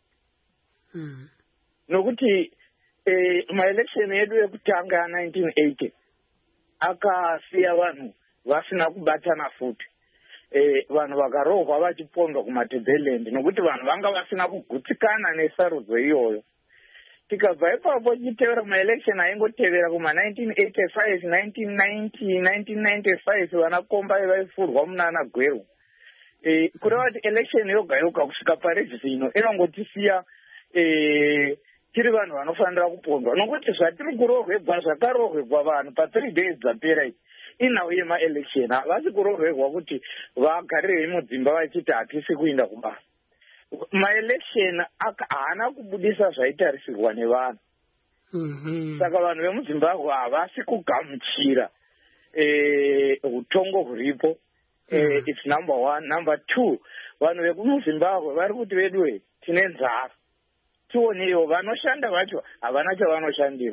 Nokuti maelection yedu yekutanga ya1980 akasiya vanhu vasina kubatana futi. Vanhu vakarohwa vachipondwa kumatebheland nokuti vanhu vanga vasina kugutsikana nesarudzo iyoyo. Tikabva ipapo tichitevera maelection aingotevera kuma1985, 1990, 1995 vanakomba vaifurwa munana Gweru. Kureva kuti election yoga yoga kusvika parezvino inongotisiya tiri vanhu vanofanira kupondwa nokuti zvatiri kurohwegwa zvakarohwegwa vanhu pa3 days dzapera idzi inhau yemaelection. Havasi kurohwegwa kuti vagarire mudzimba vachiti hatisi kuinda kubasa. Maelection haana kubudisa zvaitarisirwa nevanhu. Saka vanhu vemuZimbabwe havasi kugamuchira utongo huripo. It's number 1. Number 2, vanhu vekumuZimbabwe vari kuti vedu tine nzara. Tionewo vanoshanda vacho havana chavanoshandira.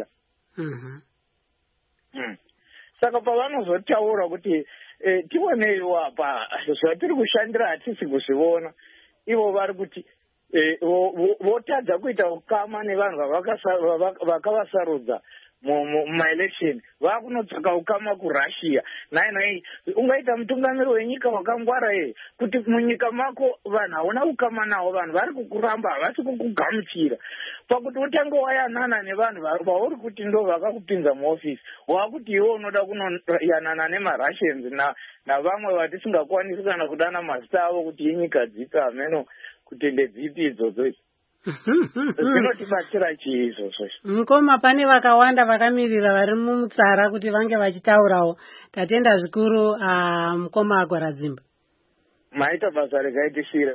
Saka pavanozotaura kuti tioneiwo apa zvatiri kushandira hatisi kuzviona, ivo vari kuti votadza kuita ukama nevanhu vakavasarudza mumaelection. Vakunotsvaka ukama kuRussia. Nai ungaita mutungamiri wenyika wakangwara kuti munyika mako vanhu hauna ukama nawo, vanhu vari kukuramba havasi kukugamuchira. Pakuti utange wayanana nevanhu vauri kuti ndo vakakupinza muofisi, wakuti iwe unoda kunoyanana nemaRussians navamwe vatisingakwanisi kana kudana mazita avo kuti inyika dzipi ameno kuti ndedzipi idzodzo. Zvinotibatsira chii izvozvo? Mukoma, pane vakawanda vakamirira vari mumutsara kuti vange vachitaurawo. Tatenda zvikuru Mukoma Gwaradzimba. Maita basa rekaitisire.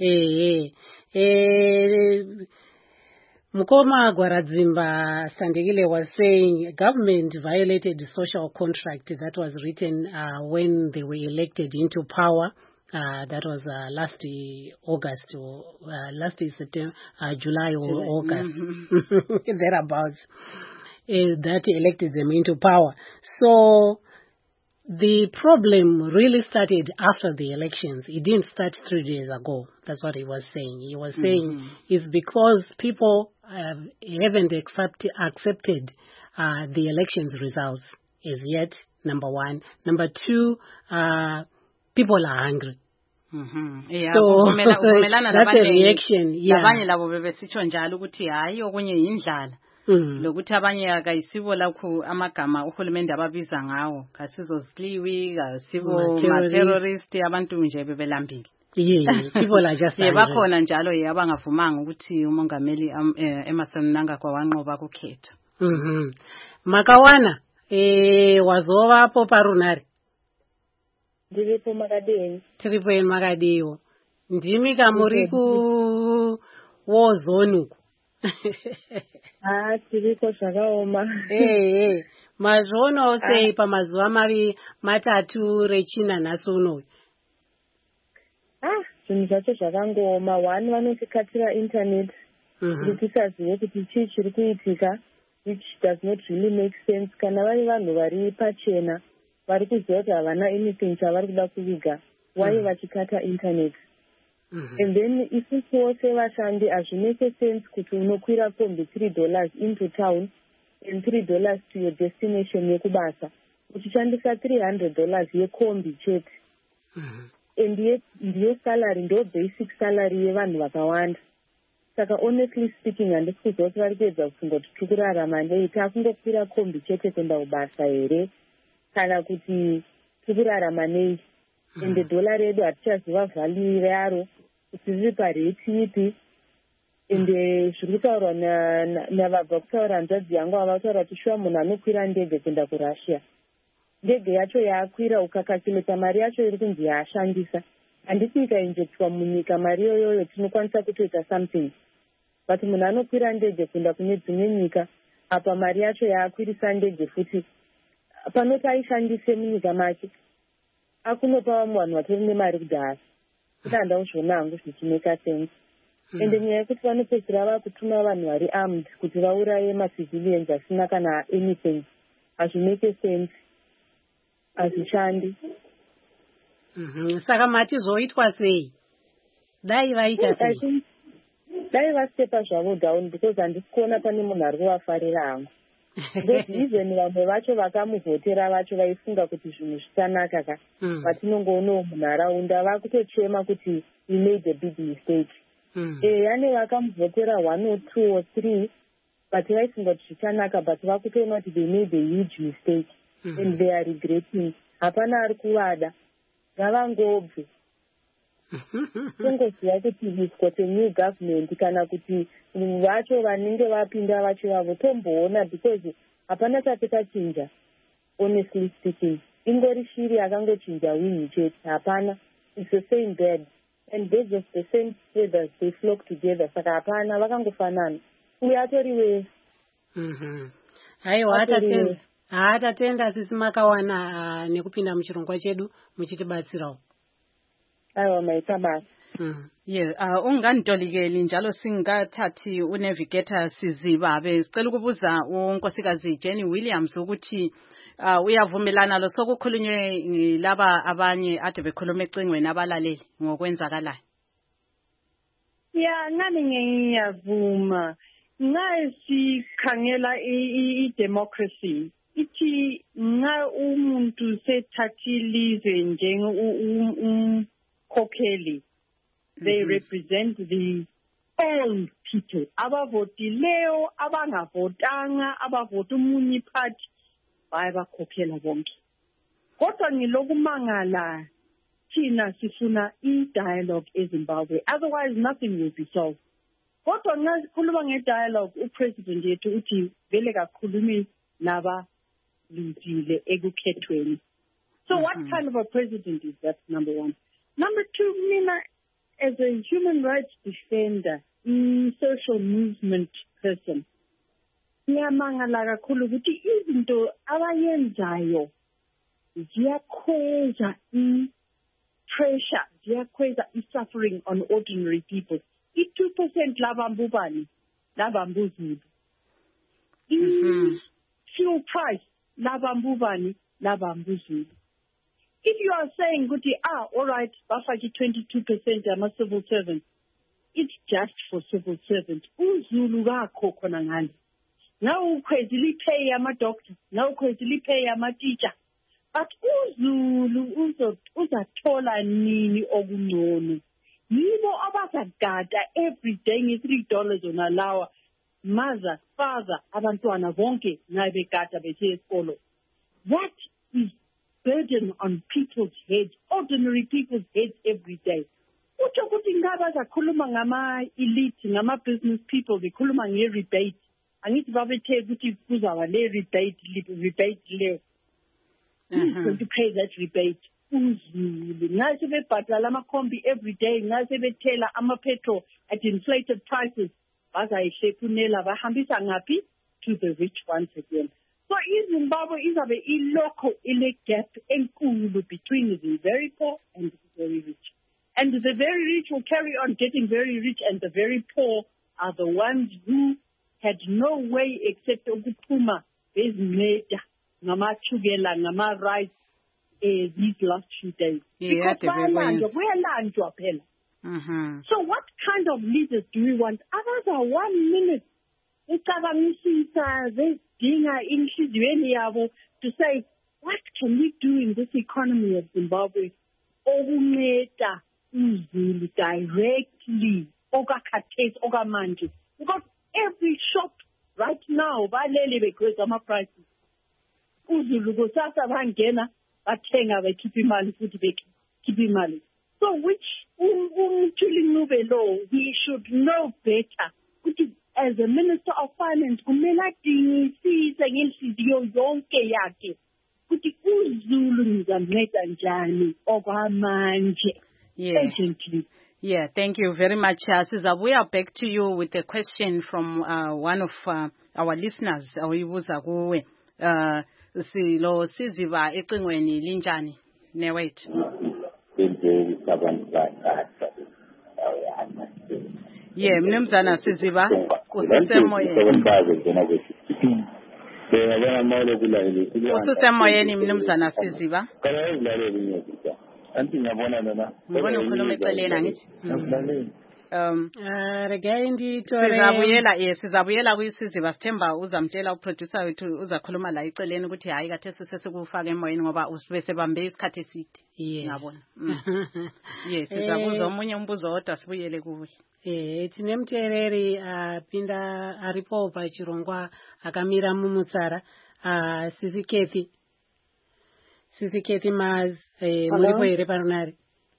Mukoma Gwaradzimba Sandekile was saying government violated the social contract that was written when they were elected into power. That was last August or last September, July or August, thereabouts. That elected them into power. So the problem really started after the elections. It didn't start 3 days ago. That's what he was saying. He was saying it's because people haven't accepted the elections results as yet, number one. Number two, people are hungry. Yeah, so that's a reaction. Labanye labo bebesitsho njalo ukuthi hayi okunye indlala. Lokuthi abanye akayisibo lakho amagama uhulumende ababiza ngawo kasizoziliwi kasibo ma-terrorist abantu nje bebelambile. Yeah, people are just bakhona njalo abangavumanga ukuthi umongameli Emmerson Mnangagwa wanqoba kukhetho. Makawana wazoba hapo parunari. Ndiripo Makadeni. Tiripo Makadiwo. Ndimi kamuri ku wozone uku. Tiriko zvakaoma. Mazvono sei pamazuva matatu rechina nhasi unoyu? Zvinhu zvacho zvakangooma. One, vanotikatira internet kuti tisazive kuti chii chiri kuitika, which does not really make sense. Kana vari vanhu vari pachena vari kuziva kuti havana anything chavari kuda kuviga, why vachikata internet? And then isusuwo sevashandi hazvinese sense kuti unokwira kombi $3 into town and $3 to your destination yekubasa uchishandisa $300 yekombi chete. And ndiyo salary, ndo basic salary yevanhu vakawanda. Saka honestly speaking, handisi kuziva kuti vari kuedza kufungoti tiri kurarama nei, takungokwira kombi chete kuenda kubasa here kana kuti tiri kurarama nei. Ende dollar redu hatichaziva value yaro kuti riri pareti ipi. Ende zviri kutaurwa navabva kutaura hanzvadzi yangu ava kutaura kuti shuwa munhu anokwira ndege kuenda kuRussia, ndege yacho yaakwira ukakakileta mari yacho iri kunzi yaashandisa. Handisi ikainjetwa munyika mari iyoyo tinokwanisa kutoita something, but munhu anokwira ndege kuenda kune dzimwe nyika apa mari yacho yaakwirisa ndege futi panoti aishandise munyika make akunopa vamwe vanhu vatori nemari kudhara. Kuti handazviona hangu zvichimeka sense. Ende nyaya yekuti vanopedzisira vakutuma vanhu vari armed kuti vauraye macivilians asina kana anything, hazvimeke sense, hazvishandi. Saka matizoitwa sei? Dai vaita sei? Dai vastepa zvavo down, because handisi kuona pane munhu ari kuvafarira hangu. Because even vamwe vacho vakamuvhotera vacho vaifunga kuti zvinhu zvisanaka ka vatinongoonawo munharaunda vakutochema kuti we made a big mistake. Ane vakamuvhotera 1 or 2 or 3 but vaifunga kuti zvichanaka, but vakutoona kuti they made a huge mistake and they are regretting. Hapana ari kuvada, ngavangobve. Tongoziva kuti we've got a new government kana kuti vacho vanenge vapinda vacho vavo tomboona, because hapana chati tachinja. Honestly speaking, ingori shiri yakangochinja wingi chete, hapana. It's the same bird and birds of the same feathers, they flock together. Saka hapana, vakangofanana. Uye atoriwe. Haiwa hatatenda sisi Makawana nekupinda muchirongwa chedu muchitibatsirawo. Aiwa maita basa. Unganitolikeli njalo singathathi unavigator Sizibabe. Sicela ukubuza unkosikazi Jenny Williams ukuthi uyavumelana lo sokukhulunywe laba abanye ade bekhuluma ecingweni abalaleli ngokwenzakalayo. Nami ngiyavuma. Nxa sikhangela i-democracy ithi nxa umuntu sethathilizwe njengomkhokheli, they represent the all people, abavotileyo, abangavotanga, abavota umunye party, bayabakhokhela bonke. Kodwa ngilokumangala thina sifuna i-dialogue eZimbabwe, otherwise nothing will be solved. Kodwa nxa sikhuluma nge-dialogue, upresident yethu uthi vele kakhulumi laba luzile ekukhethweni. So what kind of a president is that, number one? Number two, mina as a human rights defender, social movement person, ngiyamangala kakhulu ukuthi izinto abayenzayo ziyakhweza pressure ziyakhweza i-suffering on ordinary people. I-2% labambubani labambuzulu. I-fuel price labambubani labambuzulu. If you are saying, all right, bafaki 22% ama-civil servants, it's just for civil servants. Uzulu kakho khona ngani. Now ukhwezile pay ama-doctor, now ukhwezile pay ama-teacher. But uzulu uzathola nini okungcono. Yibo abazagada every day nge-$3 on an hour. Mother, father, abantwana bonke ngabegada besiya esikolo. That is burden on people's heads, ordinary people's heads every day. Uthi ukuthi ngaba zakhuluma ngama-elite, ngama-business people, bekhuluma nge-rebate. Angithi babethe ukuthi kuzaba le rebate leyo. Who's going to pay that rebate? Uzulu. Ngase bebhatala amakhombi every day, ngase bethela ama-petrol at inflated prices. Bazayihlephunela bahambisa ngaphi? To the rich once again. So iZimbabwe izabe ilokho ile gap enkulu between the very poor and the very rich. And the very rich will carry on getting very rich, and the very poor are the ones who had no way except ukuphuma bezinceda ngamachukela ngama-rice these last few days. Because kuyalanjwa phela. So what kind of leaders do we want? Others are 1 minute ecabamisisa zedinga inhliziyweni yabo to say, what can we do in this economy of Zimbabwe okunceda uzulu directly okakhathesi okamanje? Because every shop right now balele bekhweza ama-prices. Uzulu kusasa bangena bathenga bekhipha imali futhi bekhipha imali. So which Umthuli law, he should know better. As a Minister of Finance, kumele adingisise ngenhliziyo yonke yakhe ukuthi uZulu ngizamnceda njani okwamanje. Urgently. Yeah, thank you very much. Sizabuya back to you with a question from one of our listeners. Oyibuza kuwe. Silo siziba ecingweni linjani newethu. Yeah, mnumzana siziba ususemoyeni. Ususemoyeni mnumzana siziba. Ngibona ukhuluma eceleni angithi. Sizabuyela kuyisiziba sithemba uzamtshela uproducer wethu uzakhuluma la eceleni ukuthi hayi kathe sesikufaka emoyeni ngoba usibese bambe isikhathi eside. Ngiyabona. Yes, sizabuza omunye umbuzo wodwa sibuyele kuwe. Tinemtereri pinda aripo pachirongwa akamira mumutsara Sizikethi Maz muripo here parunari.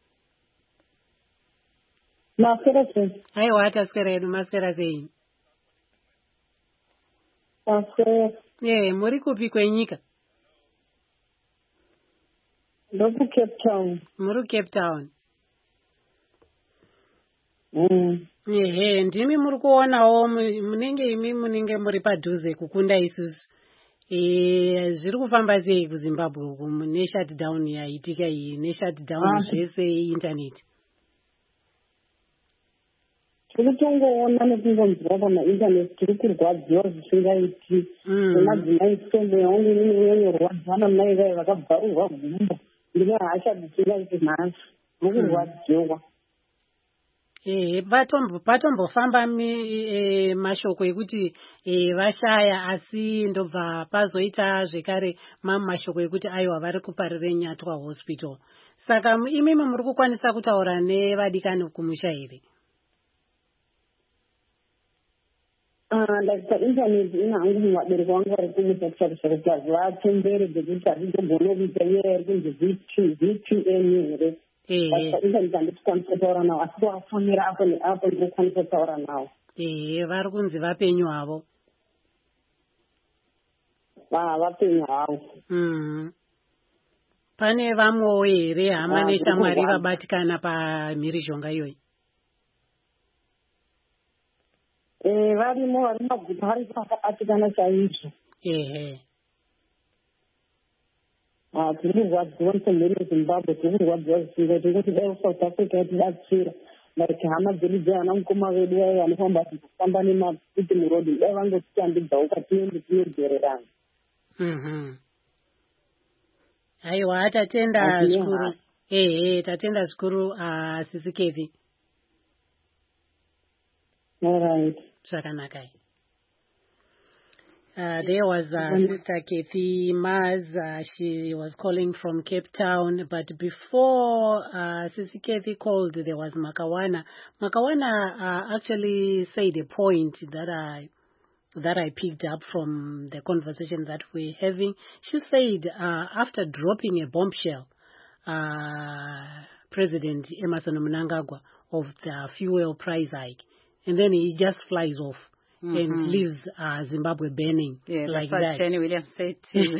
Maswera sei. Aiwa taswera yedu maswera sei. Maswera. Muri kupi kwenyika? Ndoku Cape Town. Muri Cape Town. Ndimi muri kuonawo munenge muri padhuze kukunda isusu. Zviri kufamba sei kuZimbabwe uku neshutdown yaitika iyi neshutdown zvese internet. Tirikungoona nekungomvura pamaintaneti tiri kurwadziwa zvisingaiti. Nemadzimai tombo yangu inonyorwadzana mai vai vakabvarurwa gumbo. Ndine hasha dzisingaiti nhasi mukurwadziwa. Patombofamba mashoko ekuti vashaya asi ndobva pazoita zvekare mashoko ekuti aiwa vari kuparire Nyatwa hospital. Saka imimi muri kukwanisa kutaura nevadikani kumusha here? Like internet ina hangu muvabereki vangu vari kumusha kutarisa kuti vatembere dzekuti hatizogona kuita iye kunzi VPN here. Internet handikwanisa kutaura navo asi vafonera apo neapo ndinokwanisa kutaura navo. Vari kunzi vapenyu havo. Vapenyu havo. Pane vamwewo here hama neshamwari vabatikana pamhirizhonga iyoyi? Varimo vari maguta vari vakabatikana chaizvo. Zimbabwe, South Africa, like hama dziri dzana mukoma wedu waya anofamba kufamba nemafuti murodhi dai vangotitambidza ukatiende tiyodzorerana. Aiwa, tatenda zvikuru. Tatenda zvikuru Sisi Kevi. All right. Zvakanaka. There was Sister Kathy Mars. She was calling from Cape Town. But before Sisi Kathy called, there was Makawana. Makawana actually said a point that I picked up from the conversation that we're having. She said after dropping a bombshell, President Emmerson Mnangagwa of the fuel price hike, and then he just flies off. And leaves Zimbabwe burning like that. Jenny Williams said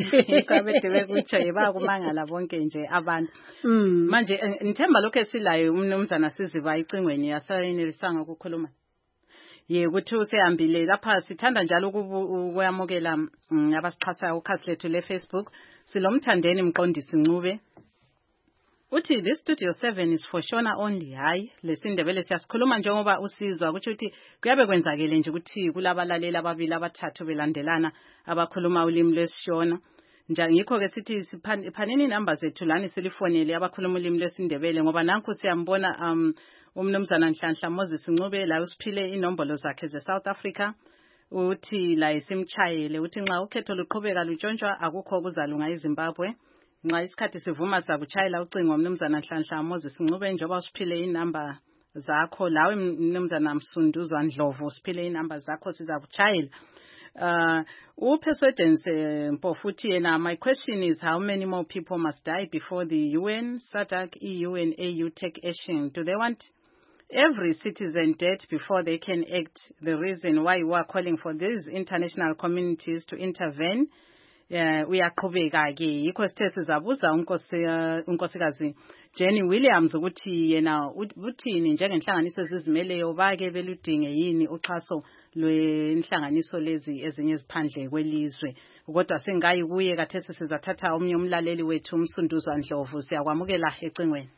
manje ngithemba lokho esilayo umnumzana Siziba icingweni yasayenelisanga ukukhuluma ukuthi usehambile lapha. Sithanda njalo ukuyamukela abasixhasayo ukhasi lethu le Facebook. Silomthandeni Mqondisi Ncube uthi this Studio 7 is for Shona only. Hayi lesindebele siyasikhuluma njengoba usizwa ukuthi kuyabe kwenzakele nje ukuthi kulabalaleli ababili abathathu belandelana abakhuluma ulimi lwesiShona. Ngikho ke sithi siphanini inamba zethu lani silifonele abakhuluma ulimi lwesindebele ngoba nanku siyambona umnumzana Nhlanhla Moses Ncube la usiphile inombolo zakhe ze South Africa. Uthi la isimchayele uthi nxa ukhetho luqhubeka lutshontshwa akukho kuzalunga eZimbabwe. Nxa isikhathi sivuma sakuchayela ucingo umnumzana Nhlanhla Moses Ncube njengoba usiphile inamba zakho lawe mnumzana Msunduzwa Ndlovu usiphile inamba zakho sizakuchayela. Persuadence Mpofuthi yena, my question is how many more people must die before the UN, SADC, EU and AU take action? Do they want every citizen dead before they can act? The reason why we are calling for these international communities to intervene. Uyaqhubeka ke yikho sithe sizabuza unkosikazi Jenny Williams ukuthi yena uthini njengenhlanganiso ezizimeleyo bake beludinge yini uxhaso lwenhlanganiso lezi ezinye eziphandle kwelizwe. Kodwa singayi kuye kathesi sizathatha omnye umlaleli wethu Msunduzwa Ndlovu. Siyakwamukela ecingweni.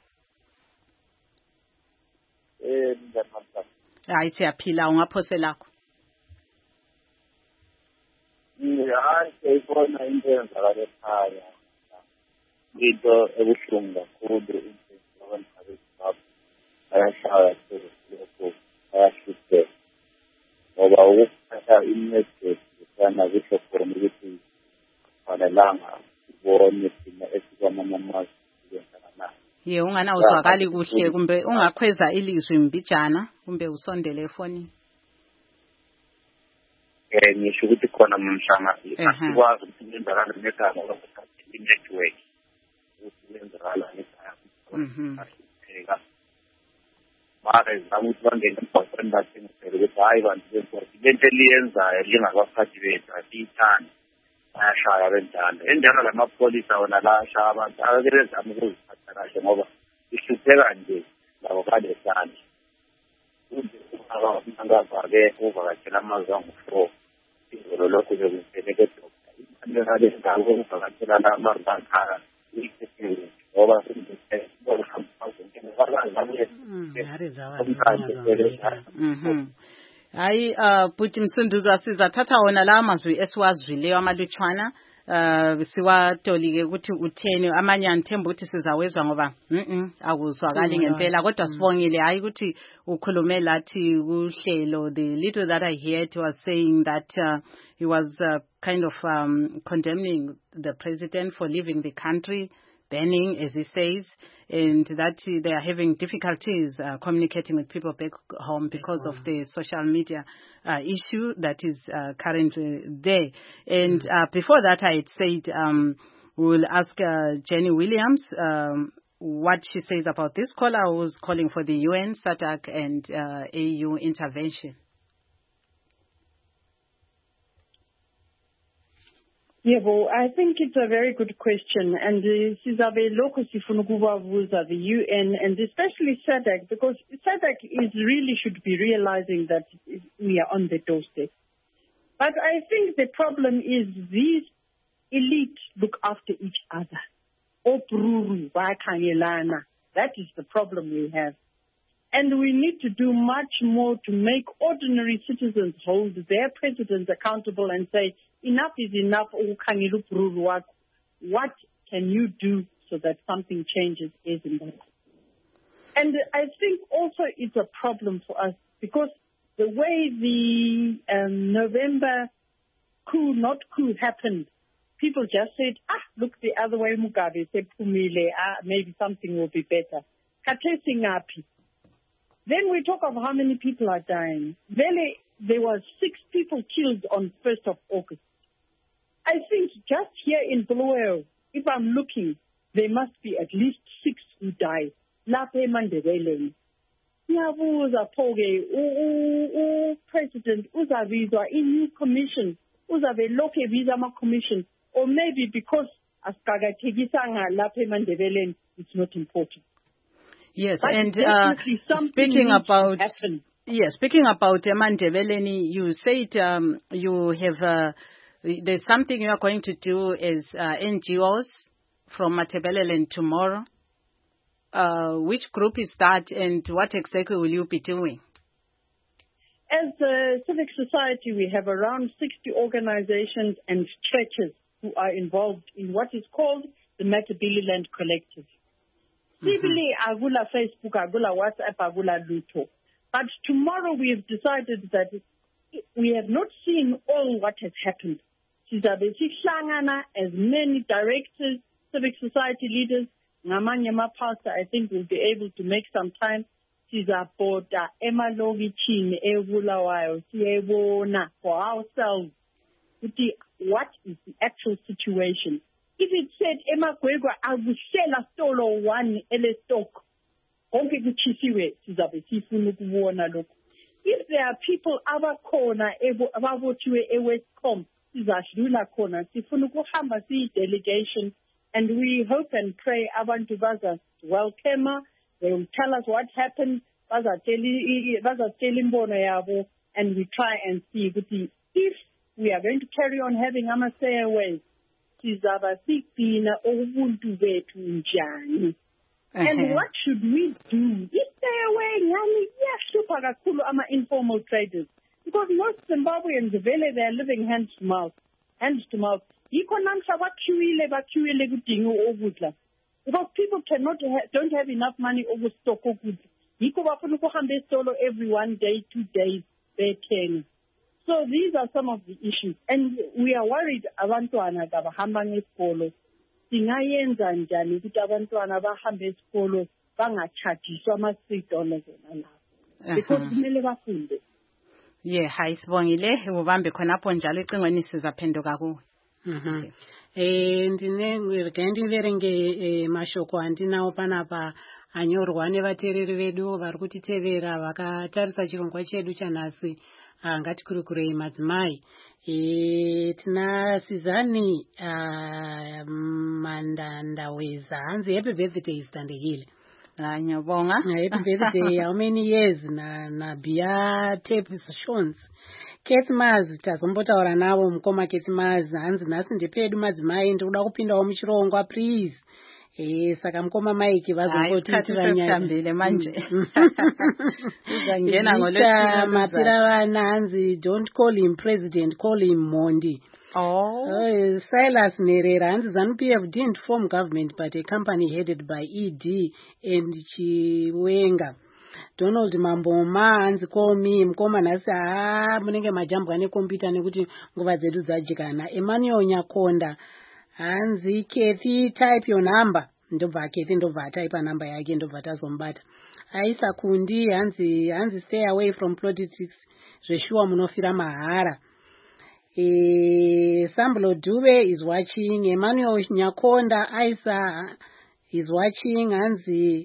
Hayi siyaphila, ungaphose lakho. Hayi siyibona into eyenzakala ekhaya into ebuhlungu kakhulu abantu abeZimbabwe bayashaya lokho bayahlupheka ngoba ukuthatha imessage sana kusho khona ukuthi fanelanga ubone thina esikwamanye amazwe ye ungana uzwakali kuhle kumbe ungakhweza ilizwi mbijana kumbe usondele efonini. Ngisho ukuthi khona mhlanga asikwazi ukuthi kwenzakala negama lokuthatha i-network ukuthi kwenzakala negama mara izama ukuthi bangene emphakathini bathengisele ukuthi hayi bantu benkosi lento eliyenzayo lingabaphathi bethu asiyithandi bayashaya benjalo. Enjalo lamapholisa wona la ashaya abantu abekezama ukuziphatha kahle ngoba ihlupheka nje labo balesandla Mnangagwa-ke uvakatshela amazwe angu-4 izolo lokhu bekupheleke dokta uvakatshela amazwe akhaya ngoba hayi Bhuti Msunduzwa sizathatha wona la amazwi esiwazwileyo amalutshwana siwatolike ukuthi utheni amanye anithemba ukuthi sizawezwa ngoba akuzwakali ngempela kodwa sibongile hayi ukuthi ukhulume lathi kuhlelo. The little that I heard was saying that he was kind of condemning the president for leaving the country burning, as he says, and that they are having difficulties communicating with people back home because of the social media issue that is currently there. And before that, I had said we'll ask Jenny Williams what she says about this caller who's calling for the UN, SADC, and AU intervention. Yeah, well, I think it's a very good question, and sizabe lokho sifuna ukubabuza the UN and especially SADC, because SADC should be realizing that we are on the doorstep. But I think the problem is these elites look after each other. obruru bakhangelana. That is the problem we have. And we need to do much more to make ordinary citizens hold their presidents accountable and say, enough is enough. What can you do so that something changes, isn't it? And I think also it's a problem for us because the way the November coup happened, people just said, look the other way, Mugabe said, maybe something will be better. Then we talk of how many people are dying. There were 6 people killed on 1st of August. I think just here in Bulawayo, if I'm looking, there must be at least 6 who died. Lapha eMandebeleni. Siyabuza pho-ke president uzabizwa i-new commission, uzabe lokhu ebiza ama-commission, or maybe because asiqakathekisanga lapha eMandebeleni, it's not important. Yes, but and speaking about eMandebeleni, you said you have there's something you are going to do as NGOs from Matabeleland tomorrow. Which group is that, and what exactly will you be doing? As a civic society, we have around 60 organizations and churches who are involved in what is called the Matabeleland Collective. Sibili agula Facebook, agula WhatsApp, agula Luto. But tomorrow we have decided that we have not seen all what has happened. Sizabe sihlangana as many directors, civic society leaders, ngamanye pastor, I think we'll be able to make some time. Sizabhoda emalokitshini eBulawayo siyebona for ourselves what is the actual situation. If it said eMagwegwa akuhlela stolo 1 ele stock, konke kuchisiwe sizabe sifuna ukubona lokho. If there are people abakhona ababothiwe eWestcom, sizadlula khona sifuna ukuhamba delegation, and we hope and pray abantu bazaswelcome. They will tell us what happened, bazatshela imbono yabo, and we try and see if we are going to carry on having ama-stairways, sizaba sigcina ubuntu bethu njani. And what should we do? I-stairway ngani iyahlupha kakhulu ama-informal traders, because most Zimbabweans vele they are living hand to mouth. Yikho namhla bakhiwile kudinga ukudla, because people don't have enough money overstock ukudla. Yikho bafuna ukuhamba esitolo every 1 day, 2 days bethenga. So these are some of the issues, and we are worried abantwana abahamba ngesikolo. Singayenza njani ukuthi abantwana bahambe esikolo bangachajiswa ama-$3 lapho, because kumele bafunde. Yeah, hayi sibongile ubambe khonapho njalo icingweni sizaphenduka kuwe. Ndinenge mashoko andinawo panapa anyorwa nevateereri vedu vari kutitevera vakatarisa chirongwa chedu chanhasi. Ngatikurukurei madzimai. Tina Sizani Mandandaweza. Hanzi happy birthday Standehile. Nyabonga. Happy birthday. How many years na bia tape shows. Kate Maz tazombotaura nawo mukoma Kate Maz. Hanzi nasi ndipedu madzimai ndikuda kupindawo muchirongwa please. Saka mukoma maiki vazokotitiranyambile manje. Uzangena mapira vana hanzi don't call him president, call him Mondi. Silas Nerera hanzi ZANU-PF didn't form government but a company headed by ED and Chiwenga. Donald Mamboma hanzi call me mukoma nasi munenge majambwa nekompyuta nekuti nguva dzedu dzajikana. Emmanuel Nyakonda hanzi Kathy type your number. Ndobva Kathy ndobva type number yake ndobva tazombata. Aisa Kundi hanzi stay away from politics. Zveshuwa munofira mahara. Sambulo Dube is watching. Emmanuel Nyakonda Aisa is watching. Hanzi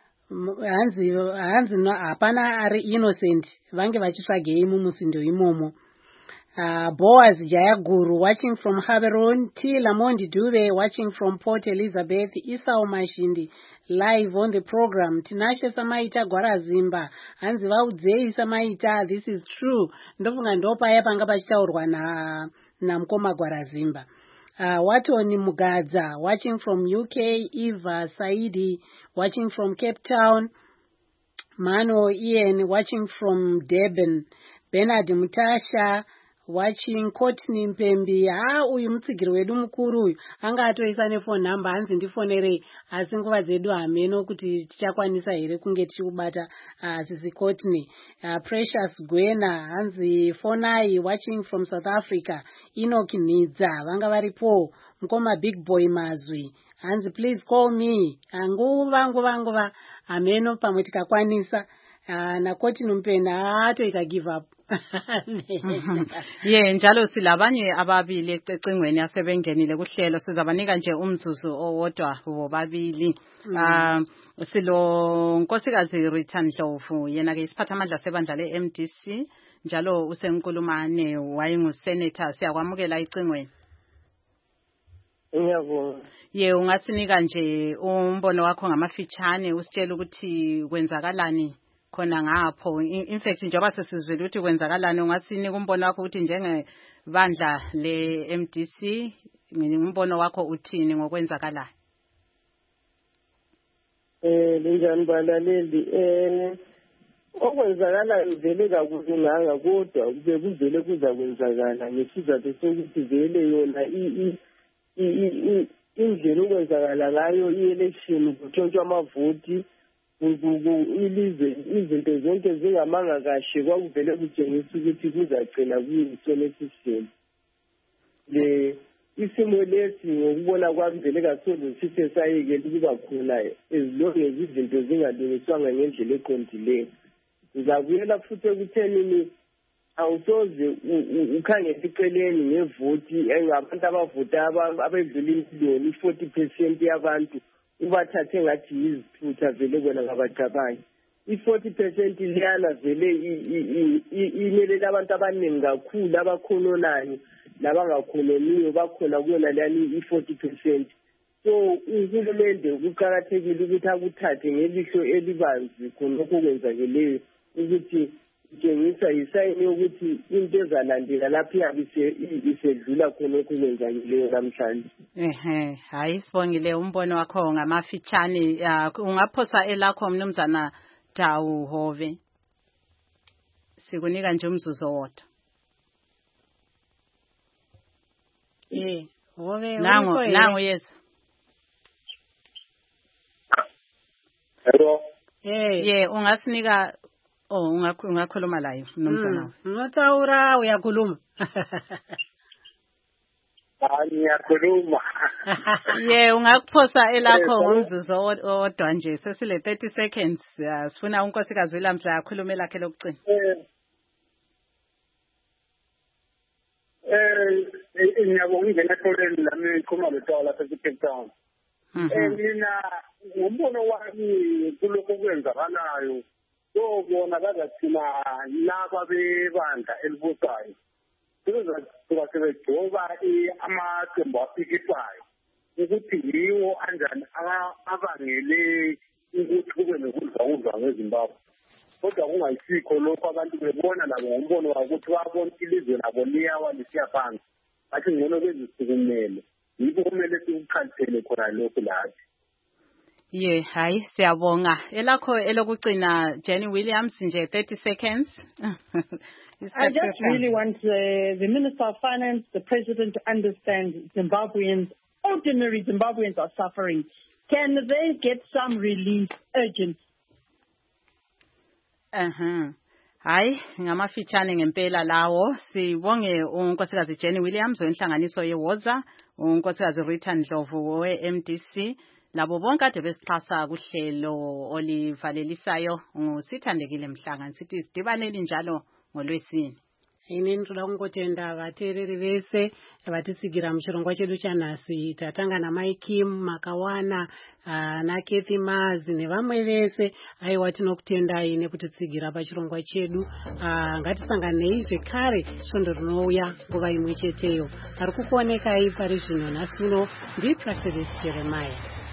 no hapana ari innocent. Vange vachitsvage musindo imomo. Boaz Jayaguru watching from Haberon, T. Lamondi Dube watching from Port Elizabeth, Isao Mashindi live on the program. Tinashe Samaita Gwarazimba, Hanzi Vaudzei Samaita, this is true. Ndofunga ndopa yapa ngapa chitaurwa na mkoma Gwarazimba. Watoni Mugadza, watching from UK. Eva Saidi, watching from Cape Town. Mano Ian, watching from Durban. Bernard Mutasha, watching Courtney Mpembi. Uyu mutsigiri wedu mukuru uyu anga atoisa nefone number hanzi ndifonere asi nguva dzedu hameno kuti tichakwanisa here kunge tichikubata sisi Courtney. Precious Gwena hanzi Fonai, watching from South Africa. Enoch Nidza vanga varipo. Mkoma Big Boy Mazwi hanzi please call me. Nguva hameno pamwe tikakwanisa. Na Courtney Mpena atoita give up. Njalo silabanye ababili ecingweni yasebengenile kuhlelo sizabanika nje umzuzu owodwa bobabili. Silo Nkosikazi Rita Ndlovu yena ke isiphatha amandla sebandla leMDC njalo usenkulumane wayengusenator. Siyakwamukela icingweni. Ngiyabonga. Ungasinika nje umbono wakho ngamafitshane usitshela ukuthi kwenzakalani khona ngapho. In fact njengoba sesizwile ukuthi kwenzakalani ungasinika umbono wakho ukuthi njengebandla leMDC umbono wakho uthini ngokwenzakalayo? Linjani balaleli? Okwenzakalayo vele kakulunganga kodwa bekuvele kuza kwenzakala ngesizathu sokuthi vele yona indlela okwenzakala ngayo i-election kutshontshwa amavoti ilizwe izinto zonke zingamanga kahle kwakuvele kutshengisa ukuthi kuzagcina kuyisono esisele. Isimo lesi ngokubona kwami vele kasoze sithe sayekela ukuba khona ezilonge izinto zingalungiswanga ngendlela eqondileyo. Ngizabuyela futhi ekuthenini awusoze ukhangele iceleni ngevoti engabantu abavota abedlula imiliyoni 40% yabantu ubathathe ngathi yizithutha vele kwena ngabacabangi. I-40% liyana vele imelela abantu abaningi kakhulu abakhononani nabangakhononiyo bakhona kuyona leyani i-40%. So uhulumende kuqakathekile ukuthi akuthathe ngelihlo elibanzi khonokho kwenzakeleyo ukuthi kutshengisa yisayini yokuthi into ezalandela lapho iyabe isedlula khonokho kwenzakeleyo namhlanje. Hayi sibongile umbono wakho ngamafitshane. Ungaphosa elakho mnumzana Dawu Hove. Sikunika nje umzuzu owodwa. Hove nangu yes. Hello. Ungasinika ungakhuluma live mnumzana. Notaura uyakhuluma. Ngiyakhuluma. Ungakuphosa elakho ngomzuzu owodwa nje sesile 30 seconds. Sifuna unkosikazi Williamza akhulume lakhe lokugcina. Ngiyabonga ingena ehlelweni lami iqhuma letwala lapha eCape Town. Mina ngombono wami kulokho kwenzakalayo sobona kazathina laba bebandla elibusayo sebegcoba amaqembu aphikisayo ukuthi yiwo anjani abangele ukuthi kube nokudla ngeZimbabwe. Kodwa kungayisikho lokho abantu bebona nabo ngombono wakuthi babona ilizwe labo liyawa lisiyaphansi bathi ngcono bezisukumele yikho kumele sikukhalisele khona lokho lathi. Hayi siyabonga. Elakho elokugcina Jenny Williams nje 30 seconds. I just really want the Minister of Finance, the President to understand Zimbabweans, ordinary Zimbabweans are suffering. Can they get some relief urgent? Hayi ngamafitshane ngempela lawo. Sibonge unkosikazi Jenny Williams wenhlanganiso yeWoza, unkosikazi Rita Ndlovu weMDC. Labo bonke ade besixhasa kuhlelo olivalelisayo ngusithandekile Mhlanga sithi sidibanele njalo ngoLwesine. Inini toda kungotenda vateereri vese vatisigira muchirongwa chedu chanhasi. Tatanga naMai Kim Makawana naKathy Mazi nevamwe vese aiwa tinokutendai nekutitsigira pachirongwa chedu. Ngatisanganei zvekare svondo rinouya nguva imwe cheteyo. Ari kukuonekai pari zvino nhasi uno ndiPractice Jeremiah.